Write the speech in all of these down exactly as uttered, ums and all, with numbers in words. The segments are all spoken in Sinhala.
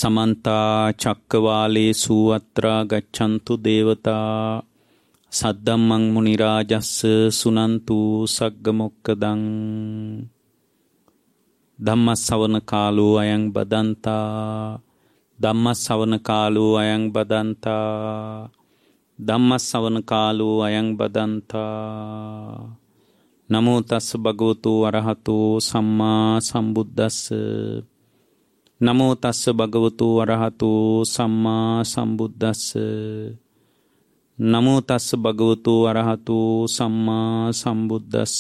समन्ता चक्कवालेषु अत्र गच्छन्तु देवता सद्धम्मं मुनिराजस्स सुनन्तु सग्गमोक्कदं धम्मස්සවන කාලෝ අයං බදන්තා ධම්මස්සවන කාලෝ අයං බදන්තා ධම්මස්සවන කාලෝ අයං බදන්තා නමෝ තස්ස භගවතු අරහතෝ සම්මා සම්බුද්දස්ස නමෝ තස්ස භගවතු අරහතෝ සම්මා සම්බුද්දස්ස නමෝ තස්ස භගවතු අරහතෝ සම්මා සම්බුද්දස්ස.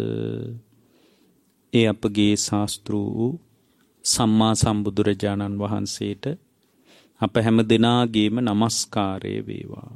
ඒ අපගේ ශාස්ත්‍රූ සම්මා සම්බුදුරජාණන් වහන්සේට අප හැම දෙනාගේම নমස්කාරය වේවා.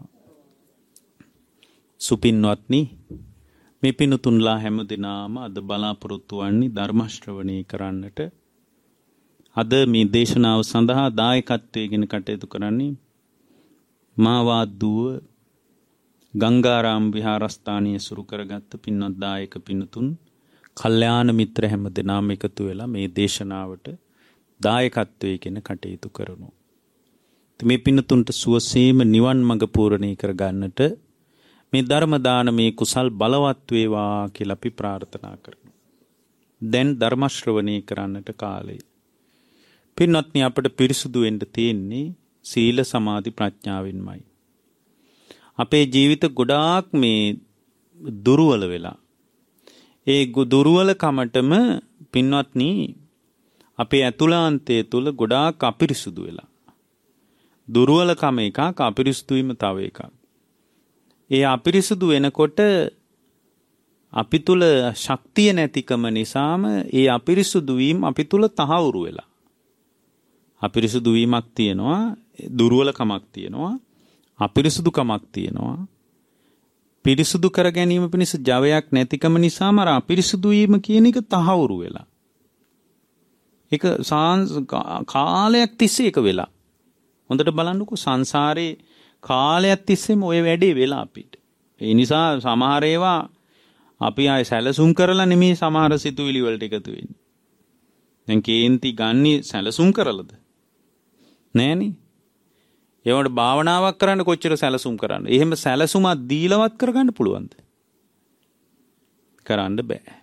සුපින්වත්නි, මේ පින්තුන්ලා හැම දිනාම අද බලාපොරොත්තු වන්නේ ධර්ම ශ්‍රවණය කරන්නට. අද මේ දේශනාව සඳහා දායකත්වයෙන් කටයුතු කරන්නේ මාවාද්දුව ගංගාරාම විහාරස්ථානයේ සුරු කරගත්ත පින්වත් දායක පින්තුන් කල්යාණ මිත්‍ර හැම දෙනාම එකතු වෙලා මේ දේශනාවට දායකත්වයෙන් කටයුතු කරනවා. මේ පින්තුන්ට සුවසේම නිවන් මඟ පූර්ණේ කර ගන්නට මේ ධර්ම දානමේ කුසල් බලවත් වේවා කියලා අපි ප්‍රාර්ථනා කරනවා. දැන් ධර්ම ශ්‍රවණය කරන්නට කාලය. පින්වත්නි, අපට පිරිසුදු වෙන්න තියෙන්නේ සීල සමාධි ප්‍රඥාවෙන්මයි. අපේ ජීවිත ගොඩාක් මේ දුර්වල වෙලා. ඒ දුර්වලකමටම පින්වත්නි අපේ ඇතුළාන්තය තුල ගොඩාක් අපිරිසුදු වෙලා. දුර්වලකම එකක්, අපිරිසුදු වීම තව එකක්. ඒ අපිරිසුදු වෙනකොට අපි තුල ශක්තිය නැතිකම නිසාම ඒ අපිරිසුදු වීම අපි තුල තහවුරු වෙලා. අපිරිසුදු වීමක් තියෙනවා, දුර්වලකමක් තියෙනවා, අපිරිසුදුකමක් තියෙනවා. පිරිසුදු කර ගැනීම පිණිස ජවයක් නැතිකම නිසාම අර අපිරිසුදු වීම කියන එක තහවුරු වෙලා. ඒක කාලයක් තිස්සේ ඒක වෙලා. හොඳට බලන්නකෝ, සංසාරේ කාලයක් තිස්සේම ওই වැඩේ වෙලා අපිට. ඒ නිසා සමහර ඒවා අපි ආයේ සැලසුම් කරලා නෙමෙයි සමහර සිතුවිලි වලට එකතු වෙන්නේ. දැන් කේන්ති ගන්නේ සැලසුම් කරලාද? නෑනේ. ඒවට භාවනාවක් කරන්න කොච්චර සැලසුම් කරන්න. එහෙම සැලසුමක් දීලවත් කරගන්න පුළුවන්ද? කරන්න බෑ.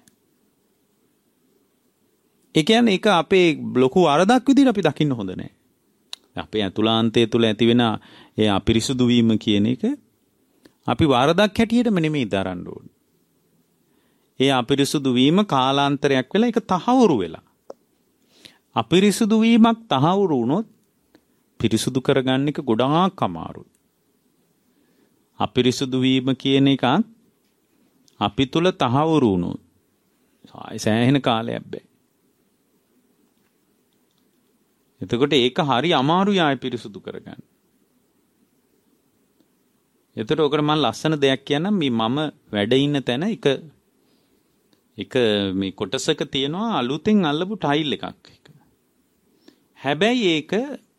ඒ කියන්නේ ඒක අපේ ලොකු වරදක් විදිහට අපි දකින්න හොඳ නෑ. අපේ අතුලාන්තය තුල ඇති වෙන ඒ අපිරිසුදු වීම කියන එක අපි වරදක් හැටියටම නෙමෙයි දරන්න ඕනේ. ඒ අපිරිසුදු වීම කාලාන්තරයක් වෙලා ඒක තහවුරු වෙලා. අපිරිසුදු වීමක් තහවුරු වුණොත් පිරිසුදු කරගන්න එක ගොඩාක් අමාරුයි. අපිරිසුදු වීම කියන එක අපි තුල තහවුරු වුණොත් සෑහෙන කාලයක් බෑ. එතකොට ඒක හරි අමාරුයි ආයෙ පිරිසුදු කරගන්න. එතකොට ඔකට මම ලස්සන දෙයක් කියන්නම්. මේ මම වැඩ ඉන්න තැන එක එක මේ කොටසක තියෙනවා අලුතෙන් අල්ලපු ටයිල් එකක්. හැබැයි ඒක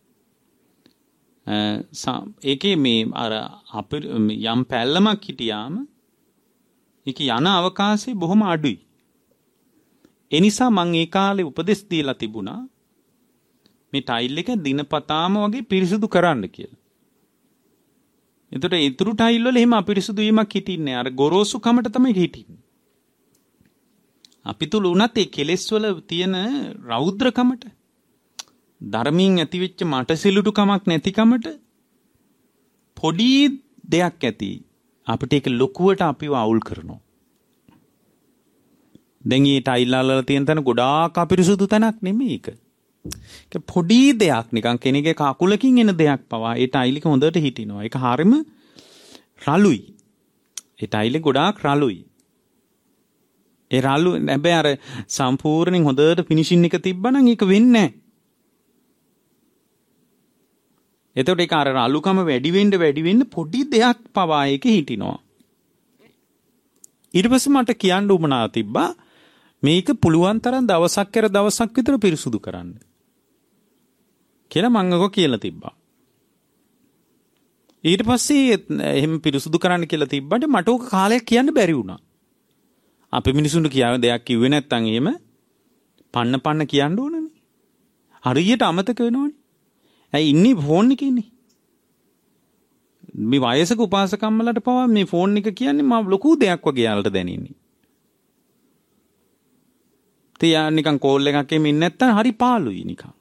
ඒකේ මේ අර අපේ යම් පැල්ලමක් හිටියාම ඒක යන අවකාශය බොහොම අඩුයි. ඒ නිසා මම ඒ කාලේ උපදෙස් දීලා තිබුණා මේ ටයිල් එක දිනපතාම වගේ පිරිසිදු කරන්න කියලා. එතකොට ඊතුරු ටයිල් වල එහෙම අපිරිසිදු වීමක් හිටින්නේ අර ගොරෝසු කමට තමයි හිටින්නේ. අපි තුල උනත් ඒ කෙලෙස් වල තියෙන රෞද්‍රකමට ධර්මයෙන් ඇතිවෙච්ච මටසිලුටු කමක් නැතිකමට පොඩි දෙයක් ඇති. අපිට ඒක ලොකුවට අපිව අවුල් කරනවා. දැන් මේ ටයිල් වල තියෙන තැන ගොඩාක් අපිරිසුදු තැනක් නෙමෙයි ඒක. ඒක පොඩි දෙයක් නිකන් කෙනෙක්ගේ කකුලකින් එන දෙයක් පවා ඒ ටයිල් එක හොඳට හිටිනවා. ඒක හරියම රළුයි. ඒ ටයිල් එක ගොඩාක් රළුයි. ඒ රළු හැබැයි අර සම්පූර්ණයෙන් හොඳට ෆිනිෂින් එක තිබ්බනම් ඒක වෙන්නේ නැහැ. එතකොට ඒක අර රළුකම වැඩි වෙන්න වැඩි වෙන්න පොඩි දෙයක් පවා ඒකේ හිටිනවා. ඊට පස්සේ මට කියන්න උවමනා තිබ්බා මේක පුළුවන් තරම් දවසක් කර දවසක් විතර පිරිසුදු කරන්න කියලා මම ඔක කියලා තිබ්බා. ඊට පස්සේ එහෙම පිරිසුදු කරන්න කියලා තිබ්බට මට ඔක කාලයක් කියන්න බැරි වුණා. අපි මිනිසුන්ට කියාවේ දෙයක් කිව්වේ නැත්නම් එහෙම පන්න පන්න කියන්න ඕනනේ. හරියට අමතක වෙනවනේ. ඇයි ඉන්නේ ෆෝන් එකේ ඉන්නේ. මේ වයසක උපාසකම්මලට පවා මේ ෆෝන් එක කියන්නේ මා ලොකු දෙයක් වගේ යාලට දැනෙන්නේ. තියා නිකන් කෝල් එකක් එමින් නැත්තම් හරි පාළුයි නිකන්.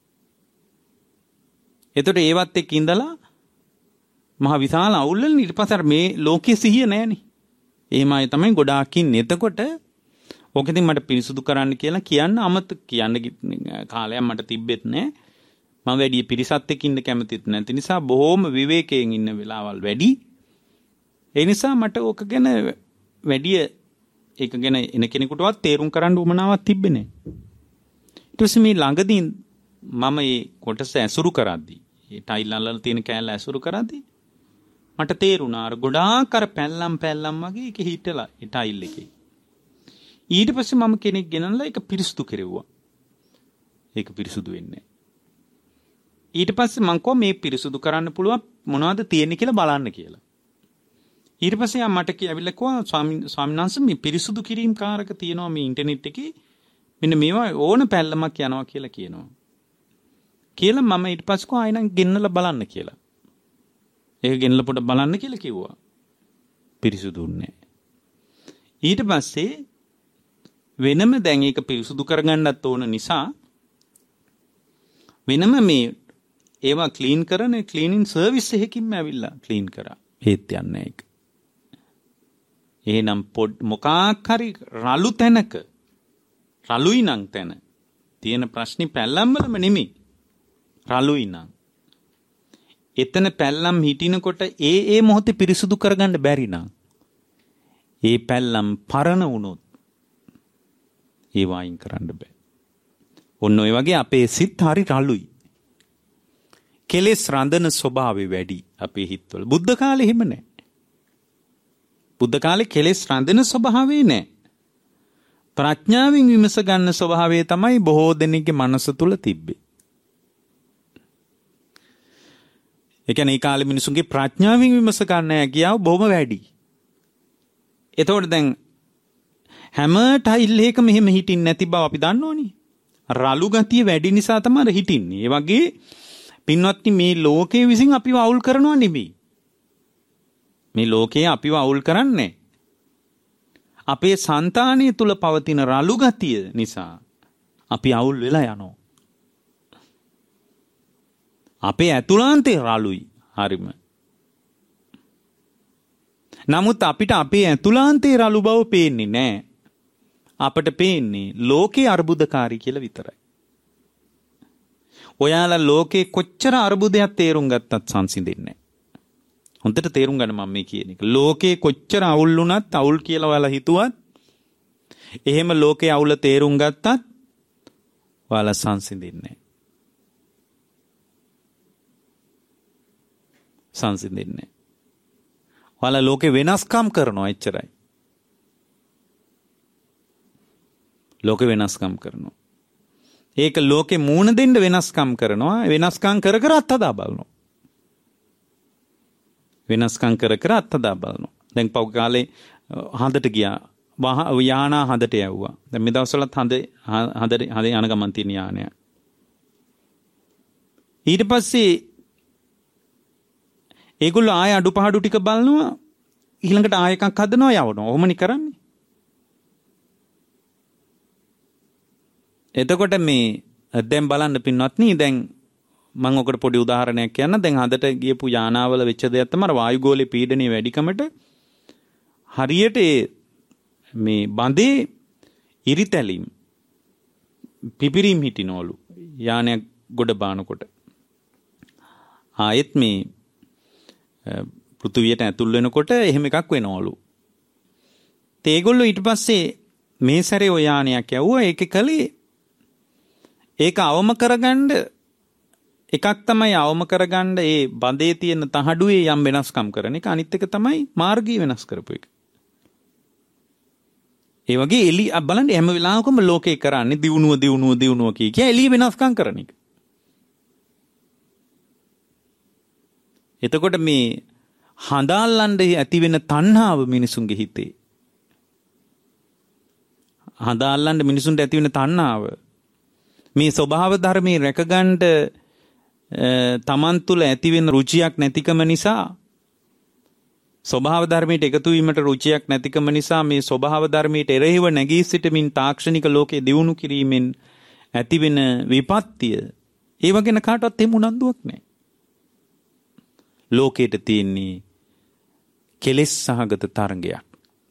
එතකොට ඒවත් එක්ක ඉඳලා මහ විශාල අවුල් වලින් ඊට පස්සේ මේ ලෝකයේ සිහිය නැහනේ. එහෙමයි තමයි ගොඩාක් ඉන්නේ. එතකොට ඕක ඉතින් මට පිරිසුදු කරන්න කියලා කියන්න අමතක කියන්න කාලයක් මට තිබ්බෙත් නැහැ. මම වැඩි පිරිසත් එක්ක ඉන්න කැමතිත් නැති නිසා බොහොම විවේකයෙන් ඉන්න වෙලාවල් වැඩි. ඒ නිසා මට ඕක ගැන වැඩි ඒක ගැන එන කෙනෙකුටවත් තේරුම් කරන්න උවමනාවක් තිබ්බේ නැහැ. ඊට පස්සේ මේ ළඟදී මම මේ කොටස ඇසුරු කරද්දී, ඒ ටයිල් අල්ලලා තියෙන කෑල්ල ඇසුරු කරද්දී මට තේරුණා අර ගොඩාක් අර පැල්ලම් පැල්ලම් වගේ ඒක හිටලා ඒ ටයිල් එකේ. ඊට පස්සේ මම කෙනෙක් ගෙනල්ලා ඒක පිරිසුදු කෙරෙව්වා. ඒක පිරිසුදු වෙන්නේ. ඊට පස්සේ මං කෝ මේ පිරිසුදු කරන්න පුළුවන් මොනවද තියෙන්නේ කියලා බලන්න කියලා. ඊට පස්සේ ආ මට කියාවිල්ලා කිව්වා ස්වාමීන් වහන්සේ මේ පිරිසුදු කිරීම කාරක තියෙනවා මේ ඉන්ටර්නෙට් එකේ. මෙන්න මේවා ඕන පැල්ලමක් යනවා කියලා කියනවා. කියලා මම ඊට පස්සේ කෝ ආයෙනම් ගෙන්නලා බලන්න කියලා. ඒක ගෙන්නලා පොඩ බලන්න කියලා කිව්වා. පිරිසුදුන්නේ. ඊට පස්සේ වෙනම දැන් ඒක පිරිසුදු කරගන්නත් ඕන නිසා වෙනම මේ ඒවා ක්ලීන් කරන ක්ලීනින් සර්විස් එකකින්ම ඇවිල්ලා ක්ලීන් කරා. ඒත් යන්නේ ඒක. එහෙනම් පොඩ් මොකක් හරි රළු තැනක රළුයි නම් තැන තියෙන ප්‍රශ්නේ පැල්ලම් වලම නෙමෙයි. රළුයි නම් එතන පැල්ලම් හිටිනකොට ඒ ඒ මොහොතේ පිරිසුදු කරගන්න බැරි නම් ඒ පැල්ලම් පරණ වුණොත් ඒ වයින් කරන්න බෑ. ඔන්න ඔය වගේ අපේ සිත් හරි රළුයි. කෙලෙස් රඳන ස්වභාවය වැඩි අපේ හිතවල. බුද්ධ කාලේ එහෙම නැහැ. බුද්ධ කාලේ කෙලෙස් රඳන ස්වභාවය නැහැ. ප්‍රඥාවෙන් විමස ගන්න ස්වභාවය තමයි බොහෝ දෙනෙක්ගේ මනස තුල තිබ්බේ. ඒ කියන්නේ ඒ කාලේ මිනිසුන්ගේ ප්‍රඥාවෙන් විමස ගන්න හැකියාව බොහොම වැඩි. එතකොට දැන් හැම ටයිල් එකම මෙහෙම හිටින්නේ නැති බව අපි දන්නෝනේ. රළු ගතිය වැඩි නිසා තමයි හිටින්නේ. ඒ වගේ පින්වත්නි මේ ලෝකයේ විසින් අපිව අවුල් කරනවා නෙමෙයි. මේ ලෝකයේ අපිව අවුල් කරන්නේ අපේ సంతානිය තුල පවතින රළු ගතිය නිසා අපි අවුල් වෙලා යනවා. අපේ ඇතුළාන්තේ රළුයි හරිම. නමුත් අපිට අපේ ඇතුළාන්තේ රළු බව පේන්නේ නැහැ. අපට පේන්නේ ලෝකේ අර්බුදකාරී කියලා විතරයි. ඔයාලා ලෝකේ කොච්චර අර්බුදයක් තේරුම් ගත්තත් සංසිඳෙන්නේ නැහැ. හොඳට තේරුම් ගන්න මම මේ කියන එක. ලෝකේ කොච්චර අවුල් වුණත් අවුල් කියලා ඔයාලා හිතුවත් එහෙම ලෝකේ අවුල තේරුම් ගත්තත් ඔයාලා සංසිඳෙන්නේ නැහැ. සංසිඳෙන්නේ නැහැ. ඔයාලා ලෝකේ වෙනස්කම් කරනවා එච්චරයි. ලෝකේ වෙනස්කම් කරනවා. ඒක ලෝකේ මූණ දෙන්න වෙනස්කම් කරනවා. වෙනස්කම් කර කර අත්හදා බලනවා. වෙනස්කම් කර කර අත්හදා බලනවා. දැන් පව් කාලේ හඳට ගියා. යානා හඳට යවුවා. දැන් මේ දවස්වලත් හඳ හඳ හඳ යන ගමන් තියෙන යානය. ඊට පස්සේ ඒගොල්ලෝ ආය අඩුපාඩු ටික බලනවා. ඊළඟට ආය එකක් හදනවා යවනවා. ඔහොමනේ කරන්නේ. එතකොට මේ දැන් බලන්න පින්වත්නි දැන් මම ඔකට පොඩි උදාහරණයක් කියන්න. දැන් හදට ගියපු යානාවල වෙච්ච දෙයක් තමයි වායුගෝලීය පීඩනයේ වැඩිකමට හරියට මේ බඳේ ඉරිතැලීම් පිපිරීම් හිටිනවලු යානයක් ගොඩ බානකොට. ආයෙත් මේ පෘථුවියට ඇතුල් වෙනකොට එහෙම එකක් වෙනවලු. ඒගොල්ලෝ ඊට පස්සේ මේ සැරේ ඔය යානයක් යවුවා. ඒක කලේ ඒක අවම කරගන්න එකක් තමයි අවම කරගන්න ඒ බඳේ තියෙන තහඩුවේ යම් වෙනස්කම් කරන එක. අනිත් එක තමයි මාර්ගය වෙනස් කරපු එක. ඒ වගේ එලි බලන්න හැම වෙලාවකම ලෝකේ කරන්නේ දියුණුව දියුණුව දියුණුව කිය කිය එළිය වෙනස්කම් කරන එක. එතකොට මේ හඳාල්ලන්න ඇති වෙන තණ්හාව මිනිසුන්ගේ හිතේ. හඳාල්ලන්න මිනිසුන්ට ඇති වෙන තණ්හාව මේ ස්වභාව ධර්මයේ රැකගන්න තමන් තුළ ඇතිවෙන රුචියක් නැතිකම නිසා ස්වභාව ධර්මයට එකතු වීමට රුචියක් නැතිකම නිසා මේ ස්වභාව ධර්මයට එරෙහිව නැගී සිටමින් තාක්ෂණික ලෝකයේ දියුණු කිරීමෙන් ඇතිවෙන විපත්තිය ඒව ගැන කාටවත් එහෙම උනන්දුවක් නැහැ. ලෝකයට තියෙන්නේ කෙලෙස් සහගත තරංගයක්.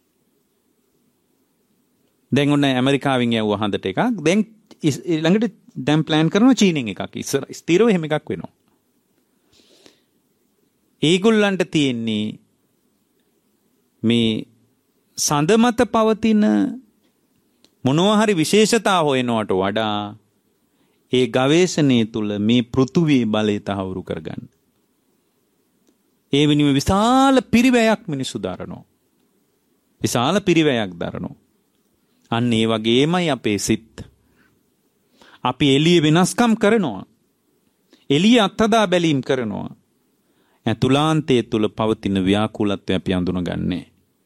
දැන් ඔන්න ඇමරිකාවෙන් යවුව හඳට එකක්. දැන් ළඟට දැන් ප්ලෑන් කරනවා චීනෙන් එකක්. ඉස්සර ස්ථිරව එහෙම එකක් වෙනවා. ඒගොල්ලන්ට තියෙන්නේ මේ සඳ මත පවතින මොනවා හරි විශේෂතා හොයනවට වඩා ඒ ගවේෂණය තුළ මේ පෘථුවියේ බලය තහවුරු කරගන්න. ඒ වෙනුවෙන් විශාල පිරිවැයක් මිනිස්සු දරනවා. විශාල පිරිවැයක් දරනවා. අන්න ඒ වගේමයි අපේ සිත්. අපි එළිය වෙනස්කම් කරනවා. එළිය අත්හදා බැලීම් කරනවා. ඇතුළාන්තයේ තුල පවතින ව්‍යාකූලත්වය අපි අඳුනගන්නේ.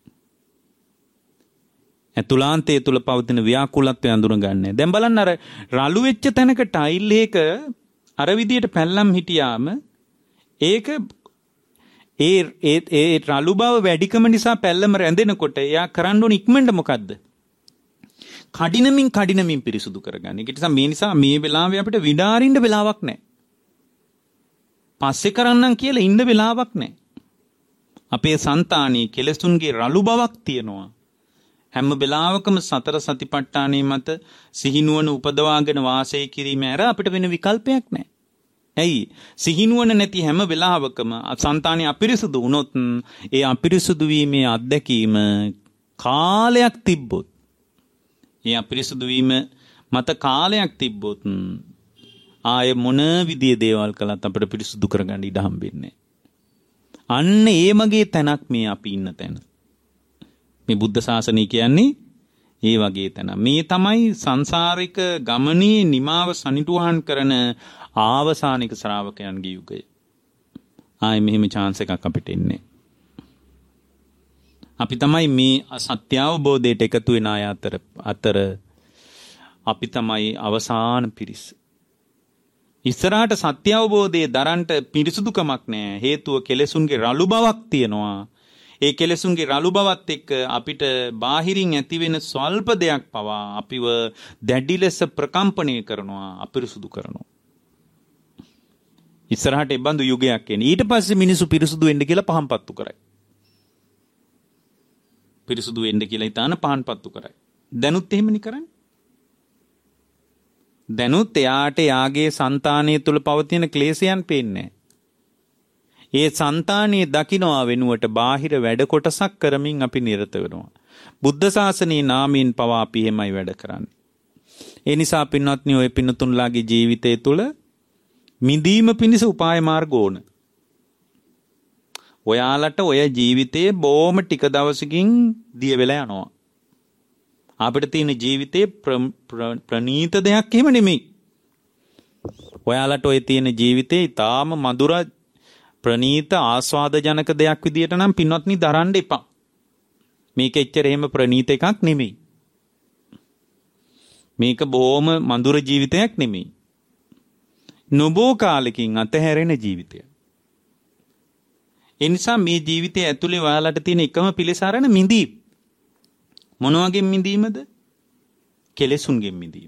ඇතුළාන්තයේ තුල පවතින ව්‍යාකූලත්වය අඳුනගන්නේ. දැන් බලන්න අර රළු වෙච්ච තැනක ටයිල් එක අර විදියට පැල්ලම් හිටියාම ඒක ඒ ඒ ඒ රළු බව වැඩිකම නිසා පැල්ලම රැඳෙනකොට එයා කරන්න ඕන ඉක්මනට මොකද්ද? කඩිනමින් කඩිනමින් පිරිසුදු කරගන්න. ඒක නිසා මේ නිසා මේ වෙලාවේ අපිට විඩාරින්න වෙලාවක් නැහැ. පස්සේ කරන්නම් කියලා ඉන්න වෙලාවක් නැහැ. අපේ సంతානී කෙලසුන්ගේ රළු බවක් තියෙනවා. හැම වෙලාවකම සතර සතිපට්ඨානයේ මත සිහිනුවන උපදවාගෙන වාසය කිරීම ඇර අපිට වෙන විකල්පයක් නැහැ. ඇයි? සිහිනුවන නැති හැම වෙලාවකම సంతානී අපිරිසුදු වුණොත් ඒ අපිරිසුදු වීමේ අත්දැකීම කාලයක් තිබ්බොත් ඒ අපිරිසුදු වීම මත කාලයක් තිබ්බොත් ආය මොන විදිය දේවල් කළත් අපිට පිරිසුදු කරගන්න ඉඩ හම්බෙන්නේ. අන්න ඒ මගේ තැනක් මේ අපි ඉන්න තැන. මේ බුද්ධ ශාසනය කියන්නේ ඒ වගේ තැන. මේ තමයි සංසාරික ගමනේ නිමාව සනිටුහන් කරන ආවසානික ශ්‍රාවකයන්ගේ යුගය. ආයි මෙහෙම chance එකක් අපිට එන්නේ. අපි තමයි මේ සත්‍ය අවබෝධයට එකතු වෙන අය අතර අතර අපි තමයි අවසාන පිරිස. ඉස්සරහට සත්‍ය අවබෝධයේ දරන්ට පිරිසුදුකමක් නැහැ. හේතුව කෙලෙසුන්ගේ රළු බවක් තියෙනවා. ඒ කෙලෙසුන්ගේ රළු බවත් එක්ක අපිට බාහිරින් ඇතිවෙන ස්වල්ප දෙයක් පවා අපිව දැඩි ලෙස ප්‍රකම්පණය කරනවා, අපිරිසුදු කරනවා. ඉස්සරහට ඒ බඳු යුගයක් එන්නේ. ඊට පස්සේ මිනිස්සු පිරිසුදු වෙන්න කියලා පහන් පත්තු කරයි. පිරිසුදු වෙන්න කියලා හිතාන පහන් පත්තු කරයි. දැනුත් එහෙමනේ කරන්නේ. දැනුත් එයාට යාගේ సంతානය තුල පවතින ක්ලේශයන් පේන්නේ. ඒ సంతානිය දකින්නවා වෙනුවට බාහිර වැඩ කොටසක් කරමින් අපි නිරත වෙනවා. බුද්ධ ශාසනයේ නාමයෙන් පවා අපි එහෙමයි වැඩ කරන්නේ. ඒ නිසා පින්වත්නි ඔය පින්නතුන්ලාගේ ජීවිතය තුළ මිදීම පිණිස උපාය මාර්ග ඕන. ඔයාලට ඔය ජීවිතයේ බොහොම ටික දවසකින් දිය වෙලා යනවා. අපිට තියෙන ජීවිතේ ප්‍රණීත දෙයක් එහෙම නෙමෙයි. ඔයාලට ඔය තියෙන ජීවිතේ ඊටාම මధుර ප්‍රණීත ආස්වාදජනක දෙයක් විදියට නම් පින්වත්නි දරන්න එපා. මේක එච්චර එහෙම ප්‍රණීත එකක් නෙමෙයි. මේක බොහොම මధుර ජීවිතයක් නෙමෙයි. නොබෝ කාලෙකින් අතහැරෙන ජීවිතයක්. ඒ නිසා මේ ජීවිතය ඇතුලේ ඔයාලට තියෙන එකම පිළිසරණ මිදීම. මොන වගේ මිදීමද? කෙලෙසුන්ගෙන් මිදීම.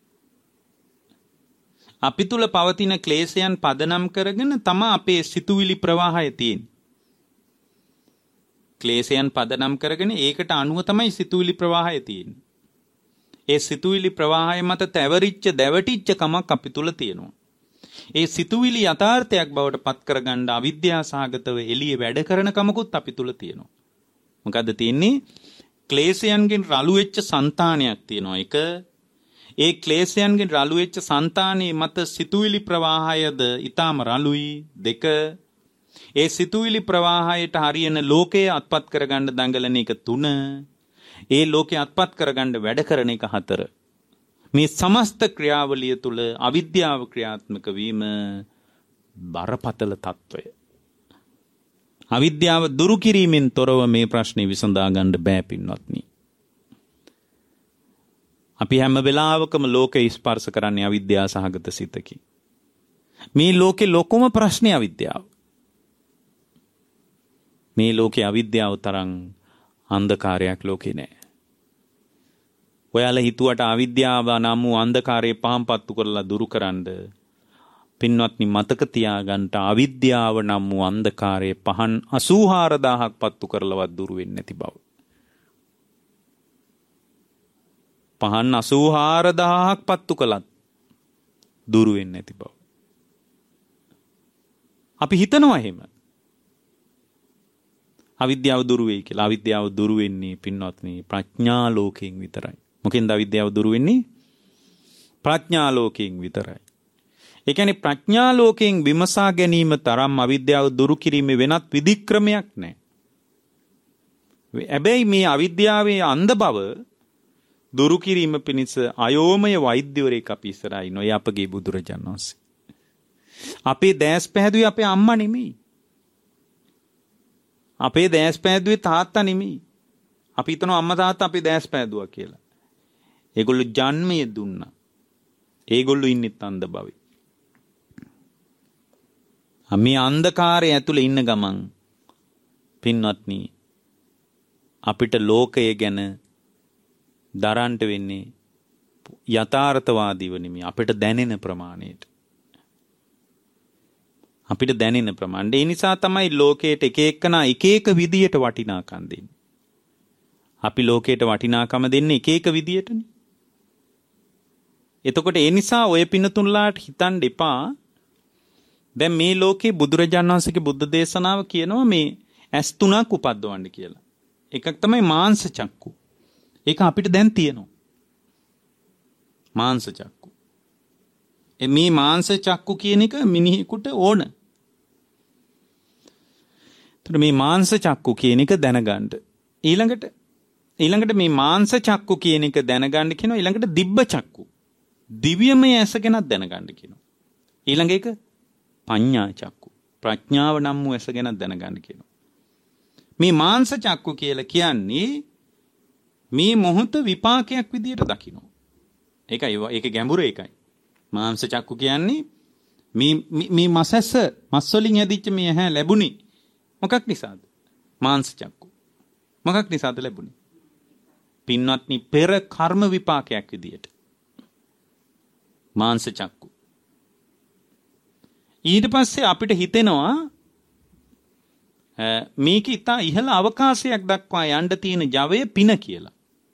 අපි තුල පවතින ක්ලේශයන් පදනම් කරගෙන තමයි අපේ සිතුවිලි ප්‍රවාහය තියෙන්නේ. ක්ලේශයන් පදනම් කරගෙන ඒකට අනුව තමයි සිතුවිලි ප්‍රවාහය තියෙන්නේ. ඒ සිතුවිලි ප්‍රවාහය මත තැවරිච්ච දැවටිච්ච කමක් අපි තුල තියෙනවා. ඒ සිතුවිලි යථාර්ථයක් බවට පත් කරගන්න අවිද්‍යාව සහගතව එළිය වැඩ කරන කමකුත් අපි තුල තියෙනවා. මොකද්ද තියෙන්නේ? ක්ලේශයන්ගෙන් රළු වෙච්ච సంతානයක් තියෙනවා. එක ඒ ක්ලේශයන්ගෙන් රළු වෙච්ච సంతානයේ මත සිතුවිලි ප්‍රවාහයද ඊටාම රළුයි. දෙක ඒ සිතුවිලි ප්‍රවාහයට හරියන ලෝකයේ අත්පත් කරගන්න දඟලන එක. තුන ඒ ලෝකයේ අත්පත් කරගන්න වැඩ කරන එක. හතර මේ සමස්ත ක්‍රියාවලිය තුල අවිද්‍යාව ක්‍රියාත්මක වීම බරපතල తত্ত্বය. අවිද්‍යාව දුරු කිරීමෙන් තොරව මේ ප්‍රශ්නේ විසඳා ගන්න බෑ පින්වත්නි. අපි හැම වෙලාවකම ලෝකේ ස්පර්ශ කරන්නේ අවිද්‍යාව සහගත සිතකින්. මේ ලෝකේ ලොකුම ප්‍රශ්නේ අවිද්‍යාව. මේ ලෝකේ අවිද්‍යාව තරම් අන්ධකාරයක් ලෝකේ නැහැ. ඔයාලා හිතුවට අවිද්‍යාව නම් වූ අන්ධකාරයේ පහන් පත්තු කරලා දුරු කරන්න පින්වත්නි මතක තියාගන්න අවිද්‍යාව නම් වූ අන්ධකාරයේ පහන් අසූහාර දාහක් පත්තු කරලවත් දුරු වෙන්නේ නැති බව. පහන් අසූහාර දාහක් පත්තු කළත් දුරු වෙන්නේ නැති බව. අපි හිතනවා එහෙම. අවිද්‍යාව දුරු වෙයි කියලා. අවිද්‍යාව දුරු වෙන්නේ පින්වත්නි ප්‍රඥා ලෝකයෙන් විතරයි. මොකෙන්ද අවිද්‍යාව දුරු වෙන්නේ? ප්‍රඥා ලෝකයෙන් විතරයි. ඒ කියන්නේ ප්‍රඥා ලෝකයෙන් විමසා ගැනීම තරම් අවිද්‍යාව දුරු කිරීමේ වෙනත් විධික්‍රමයක් නැහැ. හැබැයි මේ අවිද්‍යාවේ අන්ධ බව දුරු කිරීම පිණිස අයෝමය වෛද්‍යවරයෙක් අපි ඉස්සරහා ඉන්නවා. ඒ අපගේ බුදුරජාණන් වහන්සේ. අපේ දැස් පැහැදුවේ අපේ අම්මා නෙමෙයි. අපේ දැස් පැහැදුවේ තාත්තා නෙමෙයි. අපි හිතනවා අම්මා තාත්තා අපේ දැස් පැහැදුවා කියලා. ඒගොල්ලෝ ජන්මය දුන්නා. ඒගොල්ලෝ ඉන්නෙත් අන්ධ භවයේ. මේ අන්ධකාරය ඇතුලේ ඉන්න ගමන් පින්වත්නි අපිට ලෝකය ගැන දරන්නට වෙන්නේ යථාර්ථවාදීව නෙමෙයි අපිට දැනෙන ප්‍රමාණයට. අපිට දැනෙන ප්‍රමාණය. ඒ නිසා තමයි ලෝකයට එක එකනා එක එක විදියට වටිනාකම් දෙන්නේ. අපි ලෝකයට වටිනාකම දෙන්නේ එක එක විදියටනේ. එතකොට ඒ නිසා ඔය පින්නතුන්ලාට හිතන්න එපා. දැන් මේ ලෝකේ බුදුරජාණන් වහන්සේගේ බුද්ධ දේශනාව කියනවා මේ ඇස් තුනක් උපද්දවන්න කියලා. එකක් තමයි මාංශ චක්කු. ඒක අපිට දැන් තියෙනවා. මාංශ චක්කු. මේ මාංශ චක්කු කියන එක මිනිහෙකුට ඕන. එතකොට මේ මාංශ චක්කු කියන එක දැනගන්න. ඊළඟට ඊළඟට මේ මාංශ චක්කු කියන එක දැනගන්න කියනවා. ඊළඟට දිබ්බ චක්කු. දිව්‍යමය ඇස ගැනත් දැනගන්න කියනවා. ඊළඟ එක පඤ්ඤා චක්කු. ප්‍රඥාව නම් වූ ඇස ගැනත් දැනගන්න කියනවා. මේ මාංශ චක්කු කියලා කියන්නේ මේ මොහොත විපාකයක් විදියට දකිනවා. ඒකයි ඒක ගැඹුර ඒකයි. මාංශ චක්කු කියන්නේ මේ මේ මසැස මස් වලින් හැදිච්ච මේ ඇහැ ලැබුණේ මොකක් නිසාද? මාංශ චක්කු. මොකක් නිසාද ලැබුණේ? පින්වත්නි පෙර කර්ම විපාකයක් විදියට. මාංශ චක්කු. ඊට පස්සේ අපිට හිතෙනවා මේක ඉතා ඉහළ අවකාශයක් දක්වා යන්න තියෙන ජවය පින කියලා.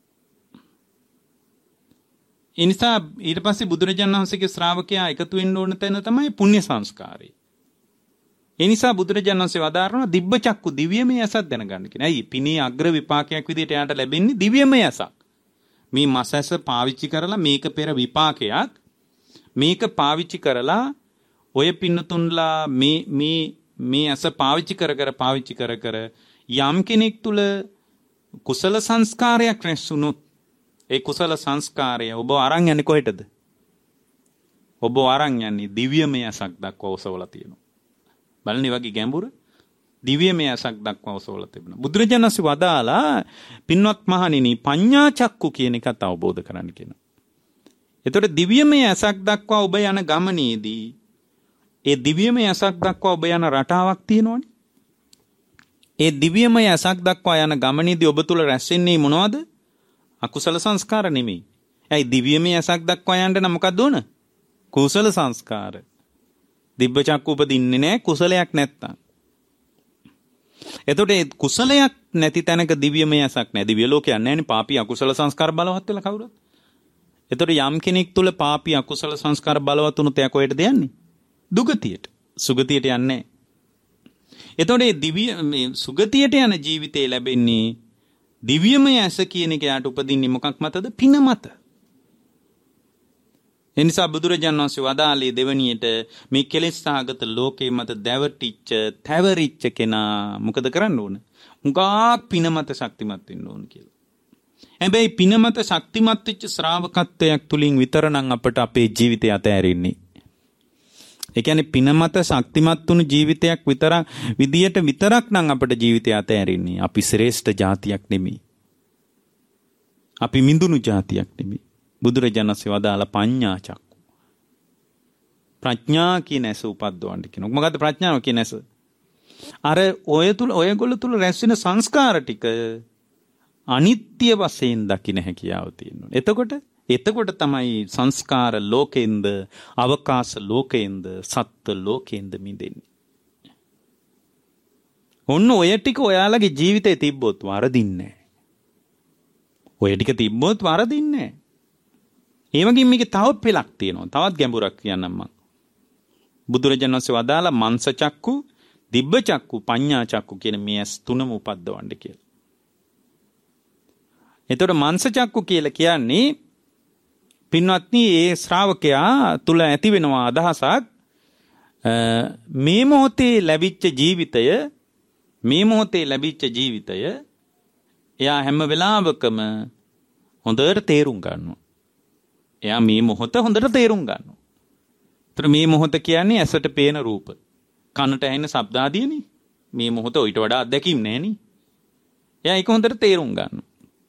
ඒ නිසා ඊට පස්සේ බුදුරජාණන් වහන්සේගේ ශ්‍රාවකයා එකතු වෙන්න ඕන තැන තමයි පුණ්‍ය සංස්කාරය. ඒ නිසා බුදුරජාණන් වහන්සේ වදාරනවා දිබ්බ චක්කු දිව්‍යමය ඇසක් දැනගන්න කියන. ඇයි පිනේ අග්‍ර විපාකයක් විදිහට යාට ලැබෙන්නේ දිව්‍යමය ඇසක්. මේ මසැස පාවිච්චි කරලා මේක පෙර විපාකයක් මේක පාවිච්චි කරලා ඔය පින්නතුන්ලා මේ මේ මේ ඇස පාවිච්චි කර කර පාවිච්චි කර කර යම් කෙනෙක් තුල කුසල සංස්කාරයක් රැස්ුණොත් ඒ කුසල සංස්කාරය ඔබ අරන් යන්නේ කොහෙටද? ඔබ අරන් යන්නේ දිව්‍යමය ඇසක් දක්වා ඔසවලා තියෙනවා. බලන්න වගේ ගැඹුර දිව්‍යමය ඇසක් දක්වා ඔසවලා තිබුණා. බුදුරජාණන් වහන්සේ වදාලා පින්වත් මහණෙනි පඤ්ඤා චක්කු කියන එකත් අවබෝධ කරගන්න කියනවා. එතකොට දිව්‍යමය ඇසක් දක්වා ඔබ යන ගමනේදී ඒ දිව්‍යමය ඇසක් දක්වා ඔබ යන රටාවක් තියෙනවනේ. ඒ දිව්‍යමය ඇසක් දක්වා යන ගමනේදී ඔබ තුල රැස් වෙන්නේ මොනවද? අකුසල සංස්කාර නෙමෙයි. ඇයි දිව්‍යමය ඇසක් දක්වා යන්න නම් මොකක්ද ඕන? කුසල සංස්කාර. දිබ්බ චක්කු උපදින්නේ නැහැ කුසලයක් නැත්තම්. එතකොට ඒ කුසලයක් නැති තැනක දිව්‍යමය ඇසක් නැහැ. දිව්‍ය ලෝකයක් නැහැනේ. පාපී අකුසල සංස්කාර බලවත් වෙලා කවුරුත්. එතකොට යම් කෙනෙක් තුල පාපී අකුසල සංස්කාර බලවත් වුණොත් එයා කොහෙටද යන්නේ? දුගතියට. සුගතියට යන්නේ නැහැ. එතකොට මේ දිව්‍ය මේ සුගතියට යන ජීවිතේ ලැබෙන්නේ දිව්‍යමය ඇස කියන එක යාට උපදින්නේ මොකක් මතද? පින මත. එනිසා බුදුරජාණන් වහන්සේ වදාළේ දෙවණියට මේ කෙලෙස් සහගත ලෝකේ මත දැවටිච්ච, තැවරිච්ච කෙනා මොකද කරන්න ඕන? උගා පින මත ශක්තිමත් වෙන්න ඕන කියලා. හැබැයි පින මත ශක්තිමත් වෙච්ච ශ්‍රාවකත්වයක් තුලින් විතරනම් අපට අපේ ජීවිතය අතහැරෙන්නේ. ඒ කියන්නේ පින මත ශක්තිමත් වුණු ජීවිතයක් විතර විදියට විතරක් නම් අපට ජීවිතය අතහැරෙන්නේ. අපි ශ්‍රේෂ්ඨ જાතියක් නෙමෙයි. අපි මිඳුණු જાතියක් නෙමෙයි. බුදුරජාණන් වහන්සේ වදාළ පඤ්ඤා චක්කු. ප්‍රඥා කියන ඇස උපද්දවන්න කියනවා. මොකද්ද ප්‍රඥාව කියන ඇස? අර ඔය තුල ඔයගොල්ලෝ තුල රැස් වෙන සංස්කාර ටික අනිත්‍ය වශයෙන් දකින්න හැකියාව තියෙනවා. එතකොට එතකොට තමයි සංස්කාර ලෝකෙන්ද අවකාශ ලෝකෙන්ද සත්ත්ව ලෝකෙන්ද මිදෙන්නේ. ඔන්න ඔය ටික ඔයාලගේ ජීවිතේ තිබ්බොත් වරදින්නේ නැහැ. ඔය ටික තිබ්බොත් වරදින්නේ නැහැ. ඒ වගේම මේකේ තව පෙළක් තියෙනවා. තවත් ගැඹුරක් කියන්නම් මම. බුදුරජාණන් වහන්සේ වදාලා මන්ස චක්කු, දිබ්බ චක්කු, පඤ්ඤා චක්කු කියන මේ ඇස් තුනම උපද්දවන්න කියලා. එතකොට මන්ස චක්කු කියලා කියන්නේ පින්වත්නි ඒ ශ්‍රාවකයා තුල ඇති වෙනවා අදහසක් මේ මොහොතේ ලැබිච්ච ජීවිතය මේ මොහොතේ ලැබිච්ච ජීවිතය එයා හැම වෙලාවකම හොඳට තේරුම් ගන්නවා. එයා මේ මොහොත හොඳට තේරුම් ගන්නවා. ඒතර මේ මොහොත කියන්නේ ඇසට පේන රූප, කනට ඇහෙන ශබ්ද ආදීනේ. මේ මොහොත ඊට වඩා අත්දැකීම් නැහෙනේ. එයා ඒක හොඳට තේරුම් ගන්නවා.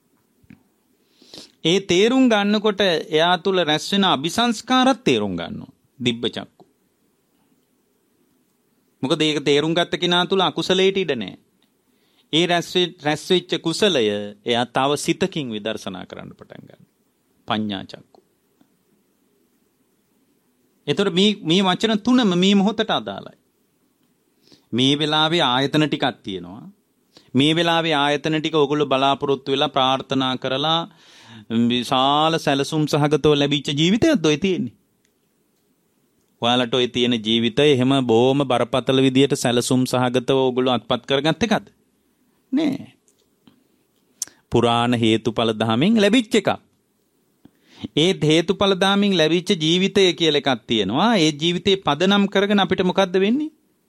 ඒ තේරුම් ගන්නකොට එයා තුල රැස් වෙන අபிසංස්කාරات තේරුම් ගන්නවා. දිබ්බ චක්කු. මොකද ඒක තේරුම් ගත්ත කෙනා තුල අකුසලයට ඉඩ නැහැ. ඒ රැස් රැස් වෙච්ච කුසලය එයා තව සිතකින් විදර්ශනා කරන්න පටන් ගන්නවා. පඤ්ඤා චක්කු. එතකොට මේ මේ වචන තුනම මේ මොහොතට අදාළයි. මේ වෙලාවේ ආයතන ටිකක් තියෙනවා. මේ වෙලාවේ ආයතන ටික ඔයගොල්ලෝ බලාපොරොත්තු වෙලා ප්‍රාර්ථනා කරලා විශාල සැලසුම් සහගතව ලැබිච්ච ජීවිතයක්ද ඔය තියෙන්නේ. ඔයාලට ඔය තියෙන ජීවිතය එහෙම බොහොම බරපතල විදියට සැලසුම් සහගතව ඔයගොල්ලෝ අත්පත් කරගත්ත එකද? නෑ. පුරාණ හේතුඵල ධමයෙන් ලැබිච්ච එකක්. ඒ හේතුඵල ධමයෙන් ලැබිච්ච ජීවිතය කියලා එකක් තියෙනවා. ඒ ජීවිතේ පදනම් කරගෙන අපිට මොකද්ද වෙන්නේ?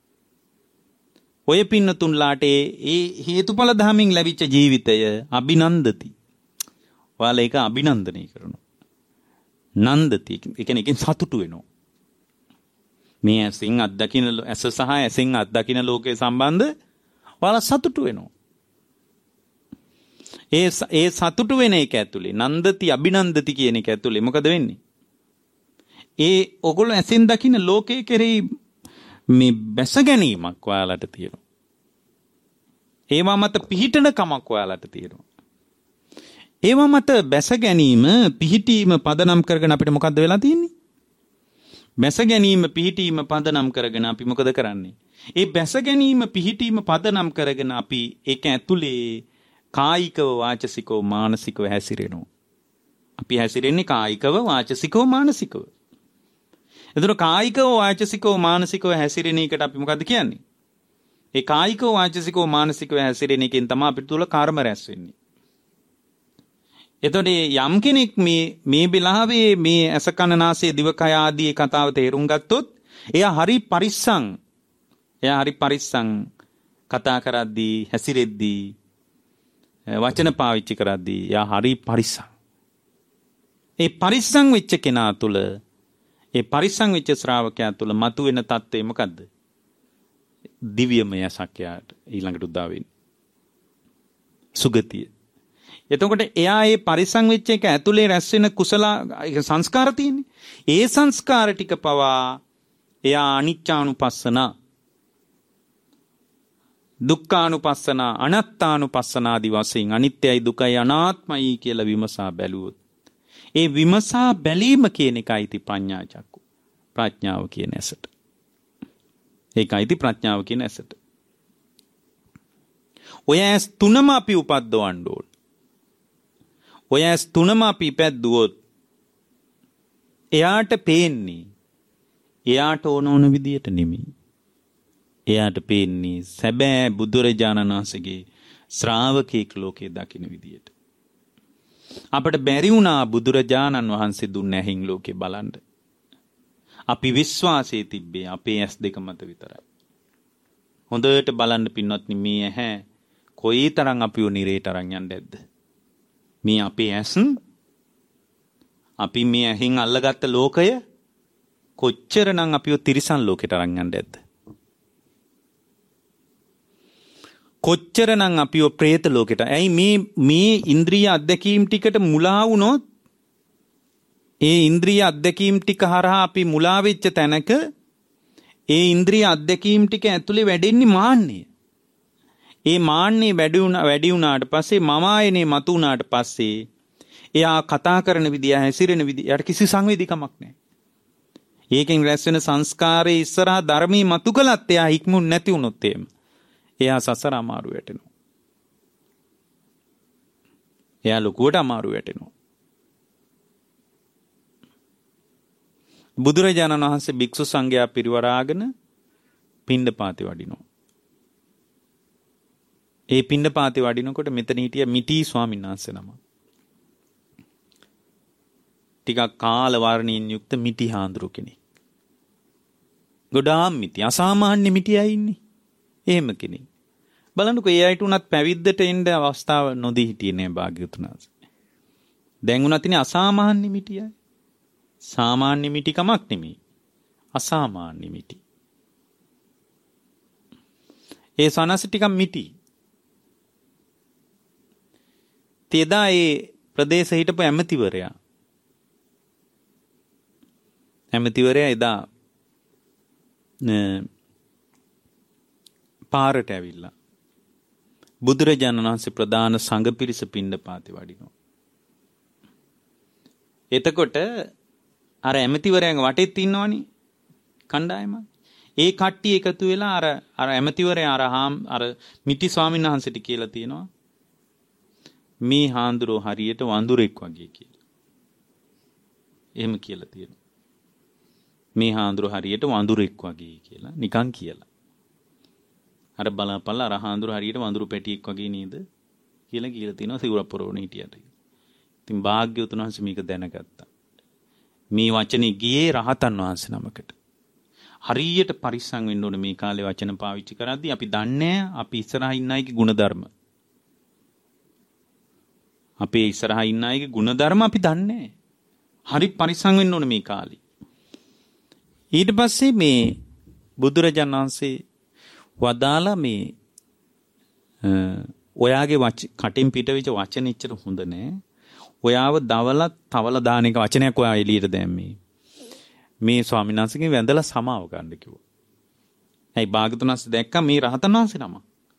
ඔය පින්නතුන්ලාට ඒ හේතුඵල ධමයෙන් ලැබිච්ච ජීවිතය අභිනන්දති. ඔයාලා ඒක අභිනන්දනය කරනවා. නන්දති. ඒ කියන්නේ ඒකෙන් සතුටු වෙනවා. මේ ඇසින් අත්දකින්න ඇස සහ ඇසින් අත්දකින්න ලෝකයේ සම්බන්ධ ඔයාලා සතුටු වෙනවා. ඒ ඒ සතුටු වෙන එක ඇතුලේ නන්දති අභිනන්දති කියන එක ඇතුලේ මොකද වෙන්නේ? ඒ ඔගොල්ලෝ ඇසින් දකින්න ලෝකයේ කෙරෙහි මේ බැස ගැනීමක් ඔයාලට තියෙනවා. ඒවා මත පිහිටන කමක් ඔයාලට තියෙනවා. ඒවා මත බැස ගැනීම පිහිටීම පදනම් කරගෙන අපිට මොකද්ද වෙලා තියෙන්නේ? බැස ගැනීම පිහිටීම පදනම් කරගෙන අපි මොකද කරන්නේ? ඒ බැස ගැනීම පිහිටීම පදනම් කරගෙන අපි ඒක ඇතුලේ කායිකව වාචසිකව මානසිකව හැසිරෙනවා. අපි හැසිරෙන්නේ කායිකව වාචසිකව මානසිකව. එතකොට කායිකව වාචසිකව මානසිකව හැසිරෙන එකට අපි මොකද්ද කියන්නේ? ඒ කායිකව වාචසිකව මානසිකව හැසිරෙන එකෙන් තමයි අපිට තුල කර්ම රැස් වෙන්නේ. එතකොට යම් කෙනෙක් මේ මේ වෙලාවේ මේ ඇස කන නාසය දිවකය ආදී කතාව තේරුම් ගත්තොත් එයා හරි පරිස්සම්. එයා හරි පරිස්සම් කතා කරද්දී හැසිරෙද්දී වචන පාවිච්චි කරද්දී එයා හරි පරිස්සම්. ඒ පරිස්සම් වෙච්ච කෙනා තුල ඒ පරිස්සම් වෙච්ච ශ්‍රාවකයා තුල මතුවෙන தත්ත්වය මොකද්ද? දිව්‍යමය සක්‍යයට ඊළඟට උදා වෙන්නේ. සුගතිය. එතකොට එයා ඒ පරිස්සම් වෙච්ච එක ඇතුලේ රැස් වෙන කුසල සංස්කාර තියෙන්නේ. ඒ සංස්කාර ටික පවා එයා අනිච්චානුපස්සන, දුක්ඛානුපස්සන, අනාත්තානුපස්සන ආදී වශයෙන් අනිත්‍යයි දුකයි අනාත්මයි කියලා විමසා බැලුවොත් ඒ විමසා බැලීම කියන එකයිති ප්‍රඥා චක්කු. ප්‍රඥාව කියන ඇසට. ඒකයිති ප්‍රඥාව කියන ඇසට. ඔය ඇස් තුනම අපි උපද්දවන්න ඕන. ඔය ඇස් තුනම අපි පැද්දුවොත් එයාට පේන්නේ එයාට ඕන ඕන විදියට නෙමෙයි. එයාට පේන්නේ සැබෑ බුදුරජාණන් වහන්සේගේ ශ්‍රාවකෙක් ලෝකේ දකින්න විදියට. අපට බැරි වුණා බුදුරජාණන් වහන්සේ දුන්න ඇහින් ලෝකේ බලන්න. අපි විශ්වාසයේ තිබ්බේ අපේ ඇස් දෙක මත විතරයි. හොඳට බලන්න පින්වත්නි මේ ඇහැ කොයිතරම් අපිව නිරේට අරන් යන්න ඇද්ද? මේ අපේ ඇස් අපි මේ ඇහින් අල්ලගත්ත ලෝකය කොච්චරනම් අපිව තිරිසන් ලෝකෙට අරන් යන්න ඇද්ද? කොච්චරනම් අපිව പ്രേත ලෝකෙට. ඇයි මේ මේ ඉන්ද්‍රිය අධ්‍යක්ීම් ටිකට මුලා වුණොත් ඒ ඉන්ද්‍රිය අත්දැකීම් ටික හරහා අපි මුලා වෙච්ච තැනක ඒ ඉන්ද්‍රිය අත්දැකීම් ටික ඇතුලේ වැඩෙන්නේ මාන්නය. ඒ මාන්නේ වැඩි වුණා වැඩි වුණාට පස්සේ මම ආයනේ මතු වුණාට පස්සේ එයා කතා කරන විදිය හැසිරෙන විදිය යට කිසි සංවේදීකමක් නැහැ. ඒකෙන් රැස් වෙන සංස්කාරයේ ඉස්සරහා ධර්මී මතු කළත් එයා හික්මුන් නැති වුණොත් එහෙම එයා සසර අමාරු වැටෙනවා. එයා ලොකුවට අමාරු වැටෙනවා. බුදුරජාණන් වහන්සේ භික්ෂු සංඝයා පිරිවරාගෙන පිණ්ඩපාතේ වඩිනවා. ඒ පිණ්ඩපාතේ වඩිනකොට මෙතන හිටිය මිටි ස්වාමීන් වහන්සේ නම. ටිකක් කාල වර්ණයෙන් යුක්ත මිටි හාමුදුරු කෙනෙක්. ගොඩාක් මිටි අසාමාන්‍ය මිටියයි ඉන්නේ. එහෙම කෙනෙක්. බලන්නකෝ ඒ අයට උනත් පැවිද්දට එන්න අවස්ථාව නොදී හිටියේ නෑ භාග්‍යවතුන් වහන්සේ. දැන් උනත් ඉන්නේ අසාමාන්‍ය මිටියයි. සාමාන්‍ය මිටි කමක් නෙමෙයි. අසාමාන්‍ය මිටි. ඒ සනස ටිකක් මිටි. තේදා ඒ ප්‍රදේශ හිටපු ඇමතිවරයා. ඇමතිවරයා එදා පාරට ඇවිල්ලා බුදුරජාණන් වහන්සේ ප්‍රධාන සංඝ පිරිස පිණ්ඩපාතේ වඩිනවා. එතකොට අර ඇමතිවරයන් වටෙත් ඉන්නවනේ කණ්ඩායම. ඒ කට්ටිය එකතු වෙලා අර අර ඇමතිවරයා අර හාම් අර මිටි ස්වාමීන් වහන්සේට කියලා තියෙනවා මේ හාඳුරෝ හරියට වඳුරෙක් වගේ කියලා. එහෙම කියලා තියෙනවා. මේ හාඳුරෝ හරියට වඳුරෙක් වගේ කියලා නිකන් කියලා. අර බලපල්ලා අර හාඳුරෝ හරියට වඳුරු පැටියෙක් වගේ නේද කියලා කියලා තියෙනවා සිවුරක් පොරවන හිටියට. ඉතින් භාග්‍යවතුන් වහන්සේ මේක දැනගත්තා. මේ වචනේ ගියේ රහතන් වහන්සේ නමකට. හරියට පරිස්සම් වෙන්න ඕනේ මේ කාලේ වචන පාවිච්චි කරද්දී. අපි දන්නේ අපි ඉස්සරහා ඉන්න අයගේ ಗುಣධර්ම. අපේ ඉස්සරහා ඉන්න අයගේ ಗುಣධර්ම අපි දන්නේ. හරි පරිස්සම් වෙන්න ඕනේ මේ කාලේ. ඊට පස්සේ මේ බුදුරජාණන් වහන්සේ වදාලා මේ ඔයාගේ කටින් පිටවෙච්ච වචන ඉච්චර හොඳ නෑ. ඔයාව දවලා තවලා දාන එක වචනයක් ඔයා එළියට දැම්මේ. මේ ස්වාමීන් වහන්සේගෙන් වැඳලා සමාව ගන්න කිව්වා. ඇයි භාගතුන් වහන්සේ දැක්කා මේ රහතන් වහන්සේ නම.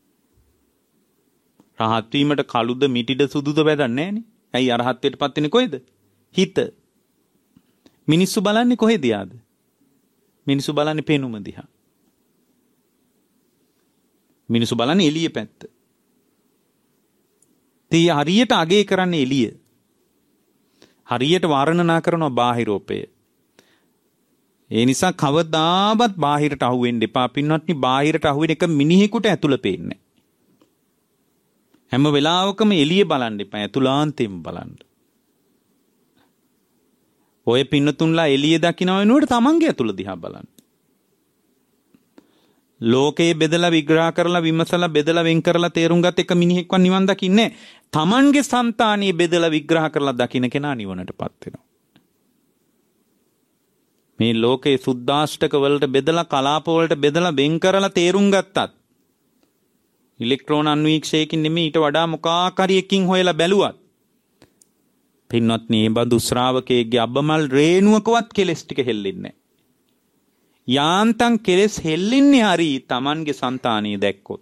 රහත් වීමට කළුද මිටිද සුදුද වැදන්නේ නෑනේ. ඇයි අරහත්ත්වයටපත් වෙන්නේ කොහෙද? හිත. මිනිස්සු බලන්නේ කොහෙද යාද? මිනිස්සු බලන්නේ පෙනුම දිහා. මිනිස්සු බලන්නේ එළිය පැත්ත. තී හරියට අගේ කරන්නේ එළිය. හරියට වර්ණනා කරනවා බාහිරෝපය. ඒ නිසා කවදාවත් බාහිරට අහු වෙන්න එපා. පින්වත්නි බාහිරට අහු වෙන එක මිනිහෙකුට ඇතුළ පේන්නේ. හැම වෙලාවකම එළිය බලන්න එපා. ඇතුළාන්තයෙන් බලන්න. ඔය පින්නතුන්ලා එළිය දකින්න වෙනුවට තමන්ගේ ඇතුළ දිහා බලන්න. ලෝකේ බෙදලා විග්‍රහ කරලා විමසලා බෙදලා වෙන් කරලා තේරුම් ගත් එක මිනිහෙක්වත් නිවන් දකින්නේ තමන්ගේ సంతානිය බෙදලා විග්‍රහ කරලා දකින්න කෙනා නිවනටපත් වෙනවා. මේ ලෝකේ සුද්දාෂ්ටක වලට බෙදලා කලාප වලට බෙදලා වෙන් කරලා තේරුම් ගත්තත් ඉලෙක්ට්‍රෝන අන්වීක්ෂයකින් නෙමෙයි ඊට වඩා මොකක් හරි එකකින් හොයලා බැලුවත් පින්වත්නි මේ බඳු ශ්‍රාවකයෙක්ගේ අබ්බමල් රේණුවකවත් කෙලස් ටික හෙල්ලෙන්නේ නැහැ. යාන්තම් කෙලස් හෙල්ලෙන්නේ හරි Tamanගේ సంతානිය දැක්කොත්.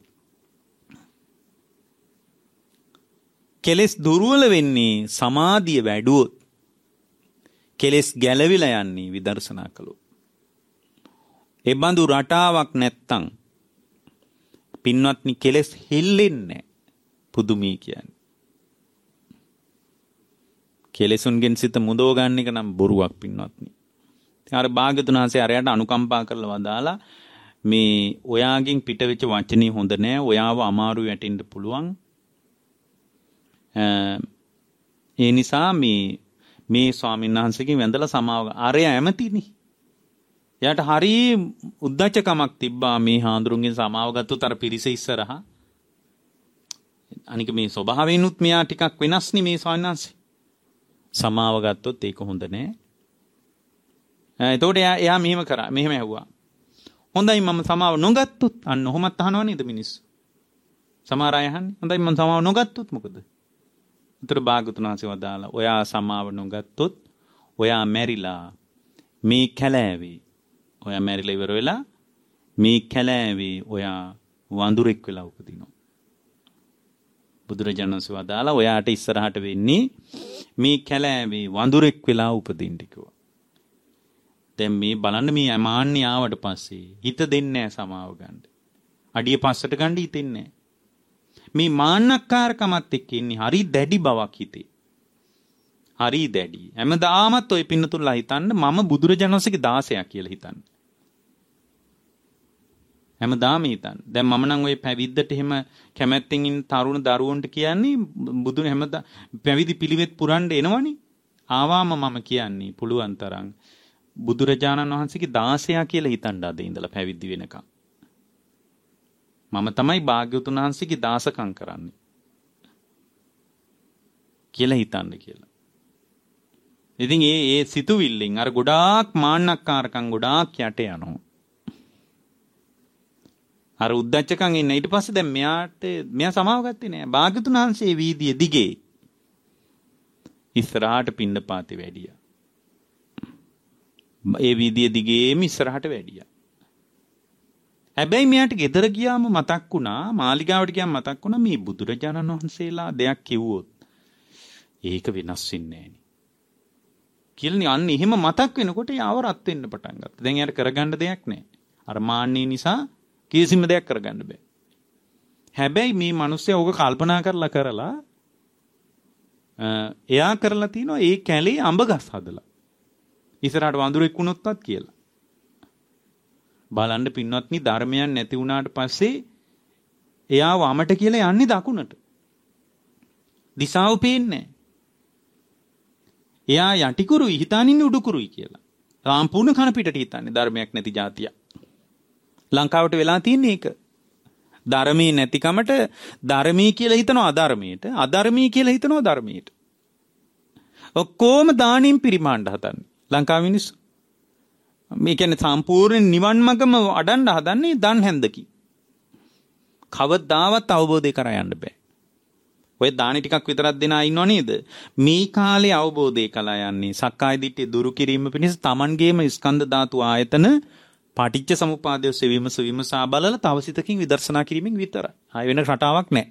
කෙලස් දුර්වල වෙන්නේ සමාධිය වැඩුවොත්. කෙලස් ගැලවිලා යන්නේ විදර්ශනා කළොත්. ඒ බඳු රටාවක් නැත්තම් පින්වත්නි කෙලස් හෙල්ලෙන්නේ පුදුමී කියන්නේ. කෙලෙසුන්ගෙන් සිත මුදව ගන්න එක නම් බොරුවක් පින්වත්නි. අර භාග්‍යතුන් වහන්සේ අරයට අනුකම්පා කරලා වදාලා මේ ඔයාගෙන් පිටවෙච්ච වචනේ හොඳ නෑ. ඔයාව අමාරු වැටෙන්න පුළුවන්. ඒ නිසා මේ මේ ස්වාමීන් වහන්සේගෙන් වැඳලා සමාව අරය ඇමතිනේ. එයාට හරි උද්දච්චකමක් තිබ්බා මේ හාඳුරුන්ගෙන් සමාව ගත්තොත් අර පිරිස ඉස්සරහා. අනික මේ ස්වභාවයෙන්ුත් මෙයා ටිකක් වෙනස් නේ මේ ස්වාමීන් වහන්සේ. සමාව ගත්තොත් ඒක හොඳ නෑ. එතකොට එයා එයා මෙහෙම කරා. මෙහෙම ඇහුවා. හොඳයි මම සමාව නොගත්තොත් අන්න ඔහොමත් අහනවා නේද මිනිස්සු. සමහර අය අහන්නේ හොඳයි මම සමාව නොගත්තොත් මොකද? උතර භාගතුන් වහන්සේ වදාලා ඔයා සමාව නොගත්තොත් ඔයා මැරිලා මේ කැලෑවේ ඔයා මැරිලා ඉවර වෙලා මේ කැලෑවේ ඔයා වඳුරෙක් වෙලා උපදිනවා. බුදුරජාණන් වහන්සේ වදාලා ඔයාට ඉස්සරහට වෙන්නේ මේ කැලෑවේ වඳුරෙක් වෙලා උපදින්න කිව්වා. දැන් මේ බලන්න මේ අමාන්‍ය ආවට පස්සේ හිත දෙන්නේ නැහැ සමාව ගන්න. අඩිය පස්සට ගන්න හිතෙන්නේ නැහැ. මේ මාන්නක්කාරකමත් එක්ක ඉන්නේ හරි දැඩි බවක් හිතේ. හරි දැඩි. හැමදාමත් ඔය පින්නතුල්ලා හිතන්න මම බුදුරජාණන් වහන්සේගේ දාසයා කියලා හිතන්න. හැමදාම හිතන්න. දැන් මම නම් ඔය පැවිද්දට එහෙම කැමැත්තෙන් ඉන්න තරුණ දරුවන්ට කියන්නේ බුදුන් හැමදා පැවිදි පිළිවෙත් පුරන්න එනවනේ. ආවාම මම කියන්නේ පුළුවන් තරම් බුදුරජාණන් වහන්සේගේ දාසයා කියලා හිතන්න අද ඉඳලා පැවිදි වෙනකම්. මම තමයි භාග්‍යවතුන් වහන්සේගේ දාසකම් කරන්නේ කියලා හිතන්න කියලා. ඉතින් ඒ ඒ සිතුවිල්ලෙන් අර ගොඩාක් මාන්නක්කාරකම් ගොඩාක් යට යනවා. අර උද්දච්චකම් ඉන්න ඊට පස්සේ දැන් මෙයාට මෙයා සමාව ගත්තේ නෑ. භාග්‍යවතුන් වහන්සේ වීදිය දිගේ ඉස්සරහට පින්නපාතේ වැඩියා. ඒ වීදිය දිගේම ඉස්සරහට වැඩියා. හැබැයි මෙයාට ගෙදර ගියාම මතක් වුණා මාලිගාවට ගියාම මතක් වුණා මේ බුදුරජාණන් වහන්සේලා දෙයක් කිව්වොත් ඒක වෙනස් වෙන්නේ නෑනේ. කියලා අන්න එහෙම මතක් වෙනකොට යාව රත් වෙන්න පටන් ගත්තා. දැන් යාට කරගන්න දෙයක් නෑ. අර මාන්නේ නිසා කිසිම දෙයක් කරගන්න බෑ. හැබැයි මේ මිනිස්සයා ඕක කල්පනා කරලා කරලා එයා කරලා තිනවා ඒ කැලේ අඹ ගස් හදලා. ඉස්සරහට වඳුරෙක් වුණොත්වත් කියලා. බලන්න පින්වත්නි ධර්මයන් නැති වුණාට පස්සේ එයා වමට කියලා යන්නේ දකුණට. දිශාව පේන්නේ. එයා යටිකුරුයි හිතානින්නේ උඩුකුරුයි කියලා. සම්පූර්ණ කන පිටට හිතන්නේ ධර්මයක් නැති જાතිය. ලංකාවට වෙලා තියෙන්නේ ඒක. ධර්මයේ නැතිකමට ධර්මී කියලා හිතනවා අධර්මයට, අධර්මී කියලා හිතනවා ධර්මයට. ඔක්කොම දානින් පරිමාණ්ඩ හදන්නේ. ලංකාවේ මිනිස්සු මේ කියන්නේ සම්පූර්ණ නිවන් මගම අඩන්න හදන්නේ දන් හැන්දකින්. කවදාවත් අවබෝධය කරා යන්න බෑ. ඔය දානි ටිකක් විතරක් දෙන අය ඉන්නව නේද? මේ කාලේ අවබෝධය කළා යන්නේ සක්කාය දිට්ඨිය දුරු කිරීම පිණිස Tamanගේම ස්කන්ධ ධාතු ආයතන පටිච්ච සමුප්පාදය සෙවීමස විමසා බලලා තව සිතකින් විදර්ශනා කිරීමෙන් විතරයි. ආය වෙන රටාවක් නැහැ.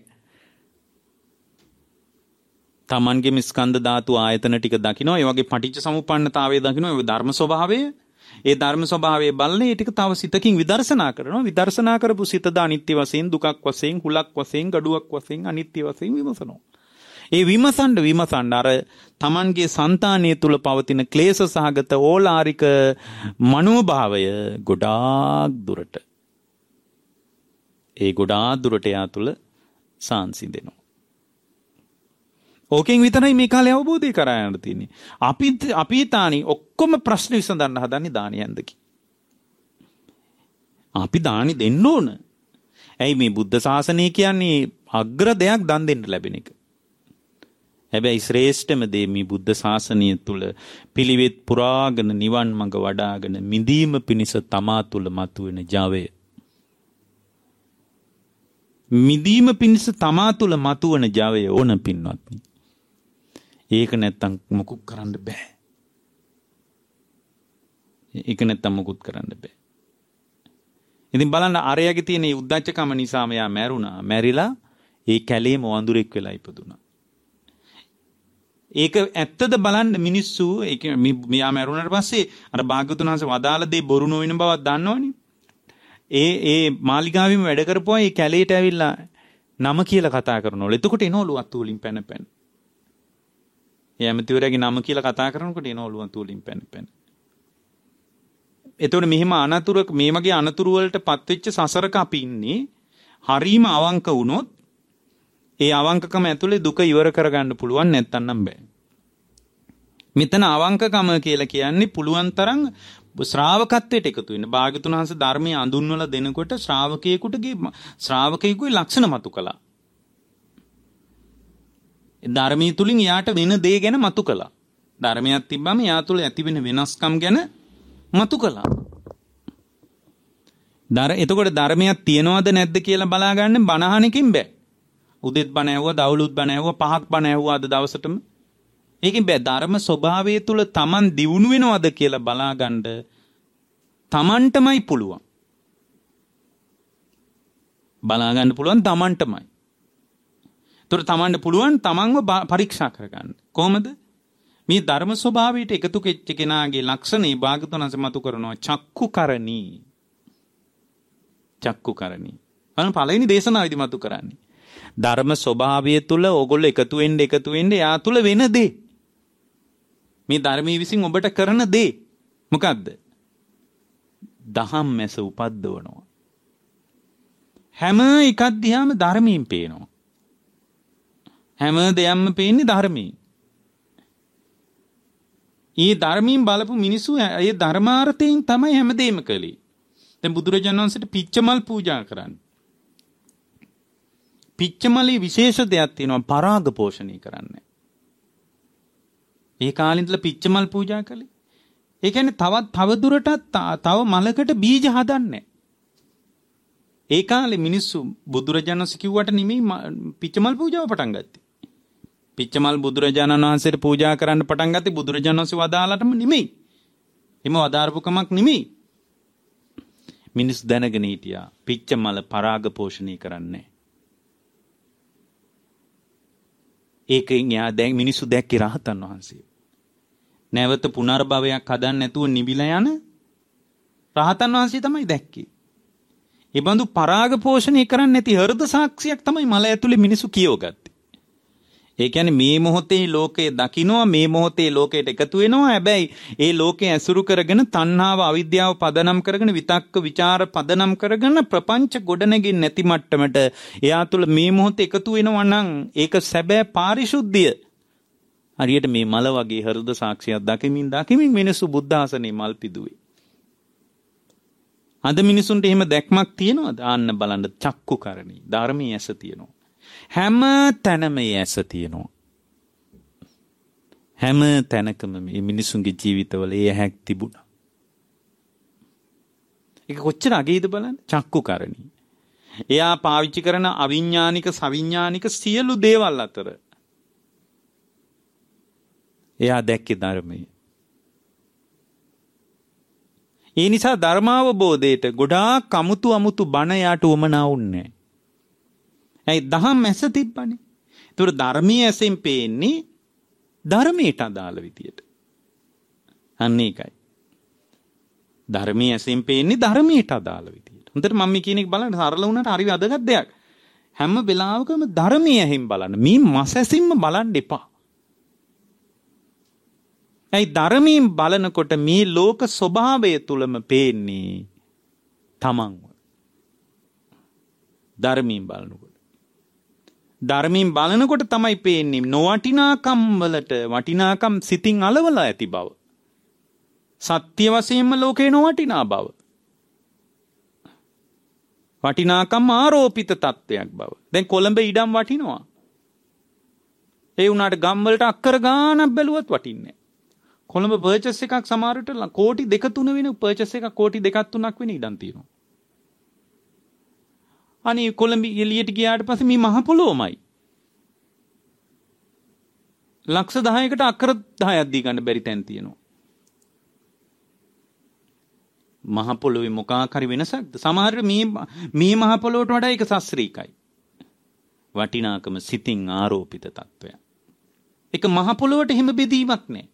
Tamanගේම ස්කන්ධ ධාතු ආයතන ටික දකිනවා. ඒ වගේ පටිච්ච සමුප්පන්නතාවය දකිනවා. ඒ ධර්ම ස්වභාවය ඒ ධර්ම ස්වභාවයේ බලන්නේ ඒ ටික තව සිතකින් විදර්ශනා කරනවා. විදර්ශනා කරපු සිතද අනිත්‍ය වශයෙන්, දුකක් වශයෙන්, හුලක් වශයෙන්, ගඩුවක් වශයෙන්, අනිත්‍ය වශයෙන් විමසනවා. ඒ විමසන්න විමසන්න අර Tamanගේ సంతානයේ තුල පවතින ක්ලේශ සහගත ඕලාරික මනෝභාවය ගොඩාක් දුරට ඒ ගොඩාක් දුරට යා තුල සංසිඳෙනවා. ඕකෙන් විතරයි මේ කාලේ අවබෝධය කරා යන්න තියෙන්නේ. අපි අපි තානි ඔක්කොම ප්‍රශ්න විසඳන්න හදන්නේ දානියෙන්දකි. අපි දානි දෙන්න ඕන. ඇයි මේ බුද්ධ ශාසනය කියන්නේ අග්‍ර දෙයක් දන් දෙන්න ලැබෙන එක. හැබැයි ශ්‍රේෂ්ඨම දේ මේ බුද්ධ ශාසනය තුල පිළිවෙත් පුරාගෙන නිවන් මඟ වඩාගෙන මිදීම පිණිස තමා තුල මතුවෙන ජවය. මිදීම පිණිස තමා තුල මතුවන ජවය ඕන පින්වත්නි. ඒක නැත්තම් මොකුත් කරන්න බෑ. ඒක නැත්තම් මොකුත් කරන්න බෑ. ඉතින් බලන්න අරයාගේ තියෙන මේ උද්දච්චකම නිසා මෙයා මැරුණා. මැරිලා ඒ කැලේම වඳුරෙක් වෙලා ඉපදුනා. ඒක ඇත්තද බලන්න මිනිස්සු ඒක මෙයා මැරුණාට පස්සේ අර භාග්‍යවතුන් වහන්සේ වදාළ දේ බොරු නොවන බවක් දන්නවනේ. ඒ ඒ මාලිගාවෙම වැඩ කරපුවා ඒ කැලේට ඇවිල්ලා නම කියලා කතා කරනවලු. එතකොට එනවලු අතු වලින් පැන පැන. ඒ ඇමතිවරයාගේ නම කියලා කතා කරනකොට එනවලු අතු වලින් පැන පැන. එතකොට මෙහිම අනතුරක මේ වගේ අනතුරු වලට පත්වෙච්ච සසරක අපි ඉන්නේ. හරීම අවංක වුණොත් ඒ අවංකකම ඇතුලේ දුක ඉවර කරගන්න පුළුවන් නැත්තම් නම් බෑ. මෙතන අවංකකම කියලා කියන්නේ පුළුවන් තරම් ශ්‍රාවකත්වයට එකතු වෙන්න. භාග්‍යවතුන් වහන්සේ ධර්මයේ අඳුන්වලා දෙනකොට ශ්‍රාවකයෙකුටගේ ශ්‍රාවකයෙකුගේ ලක්ෂණ මතු කළා. ධර්මයේ තුලින් යාට වෙන දේ ගැන මතු කළා. ධර්මයක් තිබ්බම යා තුල ඇති වෙන වෙනස්කම් ගැන මතු කළා. දර එතකොට ධර්මයක් තියනවද නැද්ද කියලා බලාගන්න බණහනකින් බෑ. උදෙත් බණ ඇහුවා, දවලුත් බණ ඇහුවා, පහක් බණ ඇහුවා අද දවසටම. ඒකෙන් බෑ ධර්ම ස්වභාවය තුල Taman දියුණු වෙනවද කියලා බලාගන්න Tamanටමයි පුළුවන්. බලාගන්න පුළුවන් Tamanටමයි. ඒතර Tamanට පුළුවන් Tamanව පරීක්ෂා කරගන්න. කොහොමද? මේ ධර්ම ස්වභාවයට එකතු වෙච්ච කෙනාගේ ලක්ෂණේ භාගතුන්ස මතු කරනවා චක්කුකරණී. චක්කුකරණී. අන්න පළවෙනි දේශනාවේදී මතු කරන්නේ. ධර්ම ස්වභාවය තුල ඕගොල්ලෝ එකතු වෙන්න එකතු වෙන්න යා තුල වෙන දේ. මේ ධර්මයේ විසින් ඔබට කරන දේ මොකද්ද? දහම් මැස උපද්දවනවා. හැම එකක් දිහාම ධර්මයෙන් පේනවා. හැම දෙයක්ම පේන්නේ ධර්මයෙන්. ඊ ධර්මයෙන් බලපු මිනිස්සු ඒ ධර්මාර්ථයෙන් තමයි හැමදේම කළේ. දැන් බුදුරජාණන් වහන්සේට පිච්චමල් පූජා කරන්නේ. පිච්චමලේ විශේෂ දෙයක් තියෙනවා පරාග පෝෂණය කරන්න. ඒ කාලේ ඉඳලා පිච්චමල් පූජා කළේ. ඒ කියන්නේ තවත් තව දුරටත් තව මලකට බීජ හදන්නේ. ඒ කාලේ මිනිස්සු බුදුරජාණන් වහන්සේ කිව්වට නෙමෙයි පිච්චමල් පූජාව පටන් ගත්තේ. පිච්චමල් බුදුරජාණන් වහන්සේට පූජා කරන්න පටන් ගත්තේ බුදුරජාණන් වහන්සේ වදාළටම නෙමෙයි. එම වදාරපු කමක් නෙමෙයි. මිනිස්සු දැනගෙන හිටියා පිච්චමල පරාග පෝෂණය කරන්නේ. ඒකෙන් යා දැන් මිනිස්සු දැක්කේ රහතන් වහන්සේ. නැවත පුනර්භවයක් හදන්න නැතුව නිවිලා යන රහතන් වහන්සේ තමයි දැක්කේ. ඒ බඳු පරාග පෝෂණය කරන්නේ නැති හෘද සාක්ෂියක් තමයි මල ඇතුලේ මිනිස්සු කියවගත්තේ. ඒ කියන්නේ මේ මොහොතේ ලෝකය දකින්නවා මේ මොහොතේ ලෝකයට එකතු වෙනවා. හැබැයි ඒ ලෝකේ ඇසුරු කරගෙන තණ්හාව අවිද්‍යාව පදනම් කරගෙන විතක්ක ਵਿਚාර පදනම් කරගෙන ප්‍රපංච ගොඩනගින් නැති මට්ටමට එයා තුල මේ මොහොතේ එකතු වෙනවා නම් ඒක සැබෑ පාරිශුද්ධිය. හරියට මේ මල වගේ හෘද සාක්ෂියක් දකිමින් දකිමින් මිනිස්සු බුද්ධ ආසනේ මල් පිදුවේ. අද මිනිසුන්ට එහෙම දැක්මක් තියෙනවද? ආන්න බලන්න චක්කුකරණී ධර්මයේ ඇස තියෙනවා. හැම තැනම ඇස තියෙනවා. හැම තැනකම මේ මිනිසුන්ගේ ජීවිතවල ඒ හැක් තිබුණා. ඒක කොච්චර අගේද බලන්න චක්කුකරණී. එයා පාවිච්චි කරන අවිඥානික සවිඥානික සියලු දේවල් අතර එයා දැක්කේ ධර්මයේ. ඒ නිසා ධර්මාවබෝධයට ගොඩාක් අමුතු අමුතු බණ යාට උමනා වුන්නේ. ඇයි දහම් ඇස තිබ්බනේ. ඒතර ධර්මයේ ඇසෙන් පේන්නේ ධර්මයට අදාළ විදියට. අන්න ඒකයි. ධර්මයේ ඇසෙන් පේන්නේ ධර්මයට අදාළ විදියට. හොඳට මම මේ කියන එක බලන්න සරල වුණාට හරි වැදගත් දෙයක්. හැම වෙලාවකම ධර්මයේ ඇහින් බලන්න. මේ මස් ඇසින්ම බලන්න එපා. ඇයි ධර්මයෙන් බලනකොට මේ ලෝක ස්වභාවය තුලම පේන්නේ තමන්ව. ධර්මයෙන් බලනකොට. ධර්මයෙන් බලනකොට තමයි පේන්නේ නොවටිනාකම් වලට වටිනාකම් සිතින් අලවලා ඇති බව. සත්‍ය වශයෙන්ම ලෝකේ නොවටිනා බව. වටිනාකම් ආරෝපිත තත්වයක් බව. දැන් කොළඹ ඉඩම් වටිනවා. ඒ වුණාට ගම් වලට අක්කර ගාණක් බැලුවත් වටින්නේ නැහැ. කොළඹ පර්චස් එකක් සමහරට කෝටි දෙක තුන වෙන පර්චස් එකක් කෝටි දෙකක් තුනක් වෙන ඉඩම් තියෙනවා. අනේ කොළඹ එළියට ගියාට පස්සේ මේ මහ පොළොවමයි. ලක්ෂ දහයකට අක්කර දහයක් දී ගන්න බැරි තැන් තියෙනවා. මහ පොළොවේ මොකක් හරි වෙනසක්ද? සමහර මේ මේ මහ පොළොවට වඩා ඒක සස්ත්‍රීකයි. වටිනාකම සිතින් ආරෝපිත තත්වයක්. ඒක මහ පොළොවට හිම බෙදීමක් නැහැ.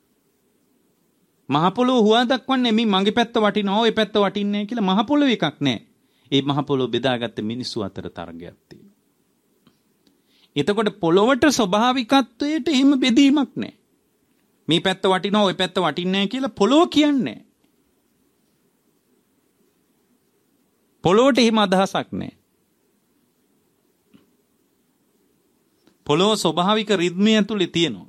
මහ පොළොව හුවා දක්වන්නේ මේ මගේ පැත්ත වටිනවා ඔය පැත්ත වටින්නේ නැහැ කියලා මහ පොළොව එකක් නැහැ. ඒ මහ පොළොව බෙදාගත්ත මිනිස්සු අතර තරගයක් තියෙනවා. එතකොට පොළොවට ස්වභාවිකත්වයට එහෙම බෙදීමක් නැහැ. මේ පැත්ත වටිනවා ඔය පැත්ත වටින්නේ නැහැ කියලා පොළොව කියන්නේ. පොළොවට එහෙම අදහසක් නැහැ. පොළොව ස්වභාවික රිද්මය ඇතුලේ තියෙනවා.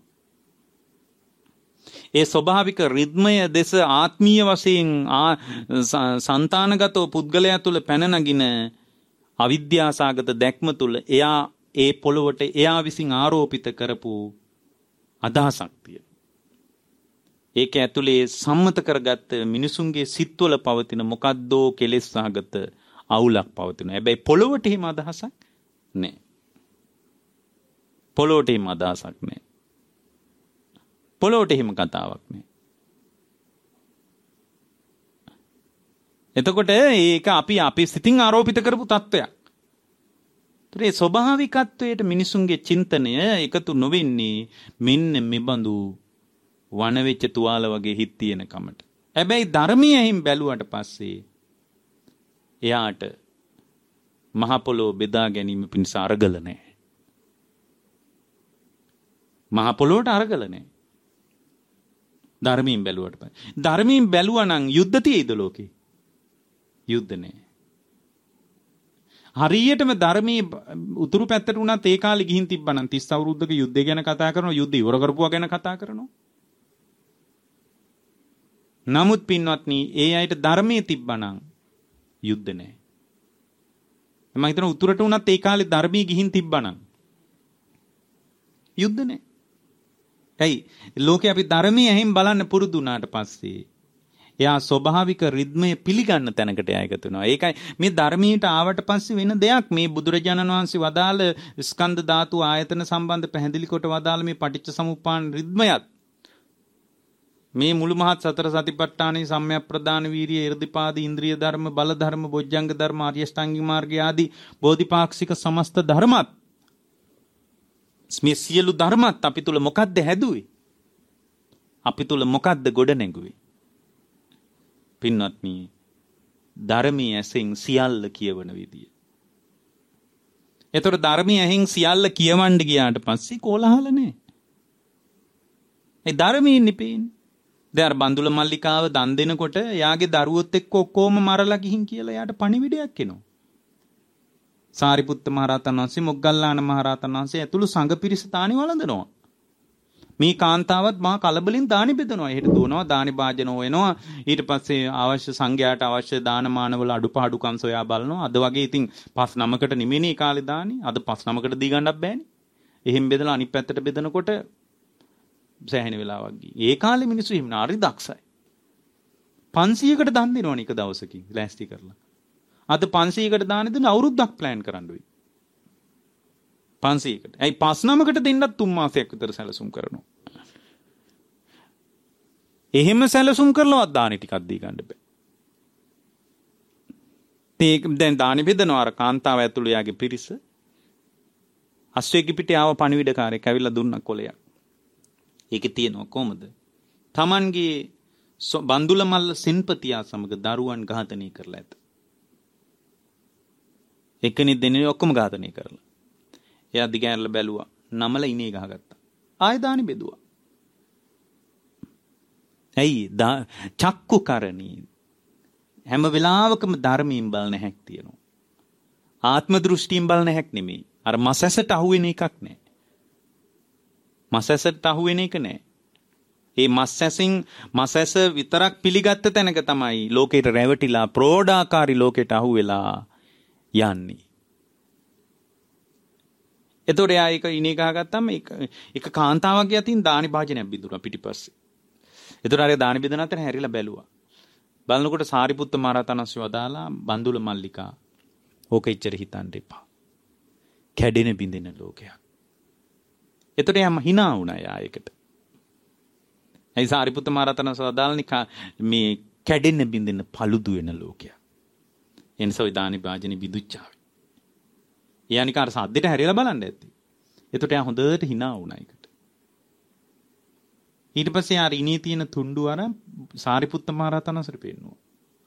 ඒ ස්වභාවික රිද්මය දෙස ආත්මීය වශයෙන් సంతానගතව පුද්ගලයා තුළ පැන නගින අවිද්‍යාසගත දැක්ම තුළ එයා ඒ පොළොවට එයා විසින් ආරෝපිත කරපු අදහසක් තියෙනවා. ඒක ඇතුලේ සම්මත කරගත්ත මිනිසුන්ගේ සිත්වල පවතින මොකද්දෝ කෙලෙස් සහගත අවුලක් පවතිනවා. හැබැයි පොළොවට එහෙම අදහසක් නැහැ. පොළොවට එහෙම අදහසක් නැහැ. පොළොවට එහෙම කතාවක් නෑ. එතකොට ඒක අපි අපි සිතින් ආරෝපිත කරපු තත්ත්වයක්. ඒ ස්වභාවිකත්වයට මිනිසුන්ගේ චින්තනය එකතු නොවෙන්නේ මෙන්න මෙබඳු වනවෙච්ච තුවාල වගේ හිත් තියෙන කමට. හැබැයි ධර්මයේ හිම් බැලුවට පස්සේ එයාට මහ පොළොව බෙදා ගැනීම පිණිස අරගල නැහැ. මහ පොළොවට අරගල නැහැ. ධර්මයෙන් බැලුවට පස්සේ. ධර්මයෙන් බැලුවා නම් යුද්ධ තියෙයිද ලෝකේ? යුද්ධ නැහැ. හරියටම ධර්මයේ උතුරු පැත්තට උනත් ඒ කාලේ ගිහින් තිබ්බනම් තිස් අවුරුද්දක යුද්ධය ගැන කතා කරනවා, යුද්ධය ඉවර කරපුවා ගැන කතා කරනවා. නමුත් පින්වත්නි, ඒ අයට ධර්මයේ තිබ්බනම් යුද්ධ නැහැ. මම හිතනවා උතුරට උනත් ඒ කාලේ ධර්මයේ ගිහින් තිබ්බනම් යුද්ධ නැහැ. ඇයි? ලෝකේ අපි ධර්මයේ හැම බලන්න පුරුදු වුණාට පස්සේ එයා ස්වභාවික රිද්මය පිළිගන්න තැනකට එයා එකතු වෙනවා. ඒකයි මේ ධර්මයට ආවට පස්සේ වෙන දෙයක්. මේ බුදුරජාණන් වහන්සේ වදාළ ස්කන්ධ ධාතු ආයතන සම්බන්ධ පැහැදිලි කොට වදාළ මේ පටිච්ච සමුප්පාද රිද්මයත් මේ මුළු මහත් සතර සතිපට්ඨානයේ සම්‍යක් ප්‍රදාන වීරිය irdipaadi ඉන්ද්‍රිය ධර්ම බල ධර්ම බොජ්ජංග ධර්ම ආර්ය ශ්‍රාංගික මාර්ගය ආදී බෝධිපාක්ෂික සමස්ත ධර්මත් මේ සියලු ධර්මත් අපි තුල මොකද්ද හැදුවේ? අපි තුල මොකද්ද ගොඩ නැගුවේ? පින්වත්නි, ධර්මයේ ඇසෙන් සියල්ල කියවන විදිය. ඒතර ධර්මයේ ඇහෙන් සියල්ල කියවන්න ගියාට පස්සේ කෝලහල නැහැ. ඒ ධර්මයේ නිපේන්නේ. දැන් අර බන්දුල මල්ලිකාව දන් දෙනකොට එයාගේ දරුවොත් එක්ක ඔක්කොම මරලා ගිහින් කියලා එයාට පණිවිඩයක් එනවා. සාරිපුත්ත මහරහතන් වහන්සේ, මොග්ගල්ලාන මහරහතන් වහන්සේ ඇතුළු සංඝ පිරිස දානි වළඳනවා. මේ කාන්තාවත් මහා කලබලින් දානි බෙදනවා. එහෙට දුවනවා, දානි භාජන හොයනවා. ඊට පස්සේ අවශ්‍ය සංඝයාට අවශ්‍ය දානමානවල අඩුපාඩුකම් සොයා බලනවා. අද වගේ ඉතින් පස් නමකට නෙමෙයි කාලේ දානි. අද පස් නමකට දී ගන්නත් බෑනේ. එහෙන් බෙදලා අනිත් පැත්තට බෙදනකොට සෑහෙන වෙලාවක් ගියේ. ඒ කාලේ මිනිස්සු හිම නාරි දක්ෂයි. පන්සීයකට දන් දෙනවනේ එක දවසකින් ලෑස්ති කරලා. අද පන්සීයකට දාන දෙන අවුරුද්දක් ප්ලෑන් කරන්න වෙයි. පන්සීයකට. ඇයි පස් නමකට දෙන්නත් තුන් මාසයක් විතර සැලසුම් කරනවා. එහෙම සැලසුම් කරලවත් දානි ටිකක් දී ගන්න බෑ. ඒක දැන් දානි බෙදනවා අර කාන්තාව ඇතුළු යාගේ පිරිස. අස්වැකි පිටේ ආව පණිවිඩකාරයෙක් ඇවිල්ලා දුන්න කොලයක්. ඒකේ තියෙනවා කොහමද? Tamanගේ බන්දුල මල්ල සෙන්පතියා සමග දරුවන් ඝාතනය කරලා ඇත. එකනේ දෙන්නේ ඔක්කොම ඝාතනය කරලා. එයා දිගෑරලා බැලුවා. නමල ඉනේ ගහගත්තා. ආයෙ දානි බෙදුවා. ඇයි? චක්කු කරණී. හැම වෙලාවකම ධර්මයෙන් බලන හැක් තියෙනවා. ආත්ම දෘෂ්ටියෙන් බලන හැක් නෙමෙයි. අර මසැසට අහුවෙන එකක් නෑ. මසැසට අහුවෙන එක නෑ. ඒ මස්සැසින් මසැස විතරක් පිළිගත්ත තැනක තමයි ලෝකයට රැවටිලා ප්‍රෝඩාකාරී ලෝකයට අහුවෙලා යන්නේ. එතකොට එයා ඒක ඉනේ ගහගත්තම එක එක කාන්තාවක් යතින් දානි භාජනයක් බිඳුනා පිටිපස්සේ. එතකොට අර දානි බෙදන අතර හැරිලා බැලුවා. බලනකොට සාරිපුත්ත මහරහතන් වහන්සේ වදාලා බන්දුල මල්ලිකා ඕක ඉච්චර හිතන්න එපා. කැඩෙන බින්දෙන ලෝකයක්. එතකොට එයාම hina වුණා යා ඒකට. ඒ සාරිපුත්ත මහරහතන් වහන්සේ වදාළනේ මේ කැඩෙන බින්දෙන paludu වෙන ලෝකයක්. එනිසා දානි භාජනෙ බිඳුච්චා. එයා නිකන් අර සද්දෙට හැරිලා බලන්න ඇති. එතකොට එයා හොඳට hina වුණා ඒකට. ඊට පස්සේ ආර ඉනේ තියෙන තුණ්ඩු අර සාරිපුත්ත මහරහතන් වහන්සේට පෙන්නුවා.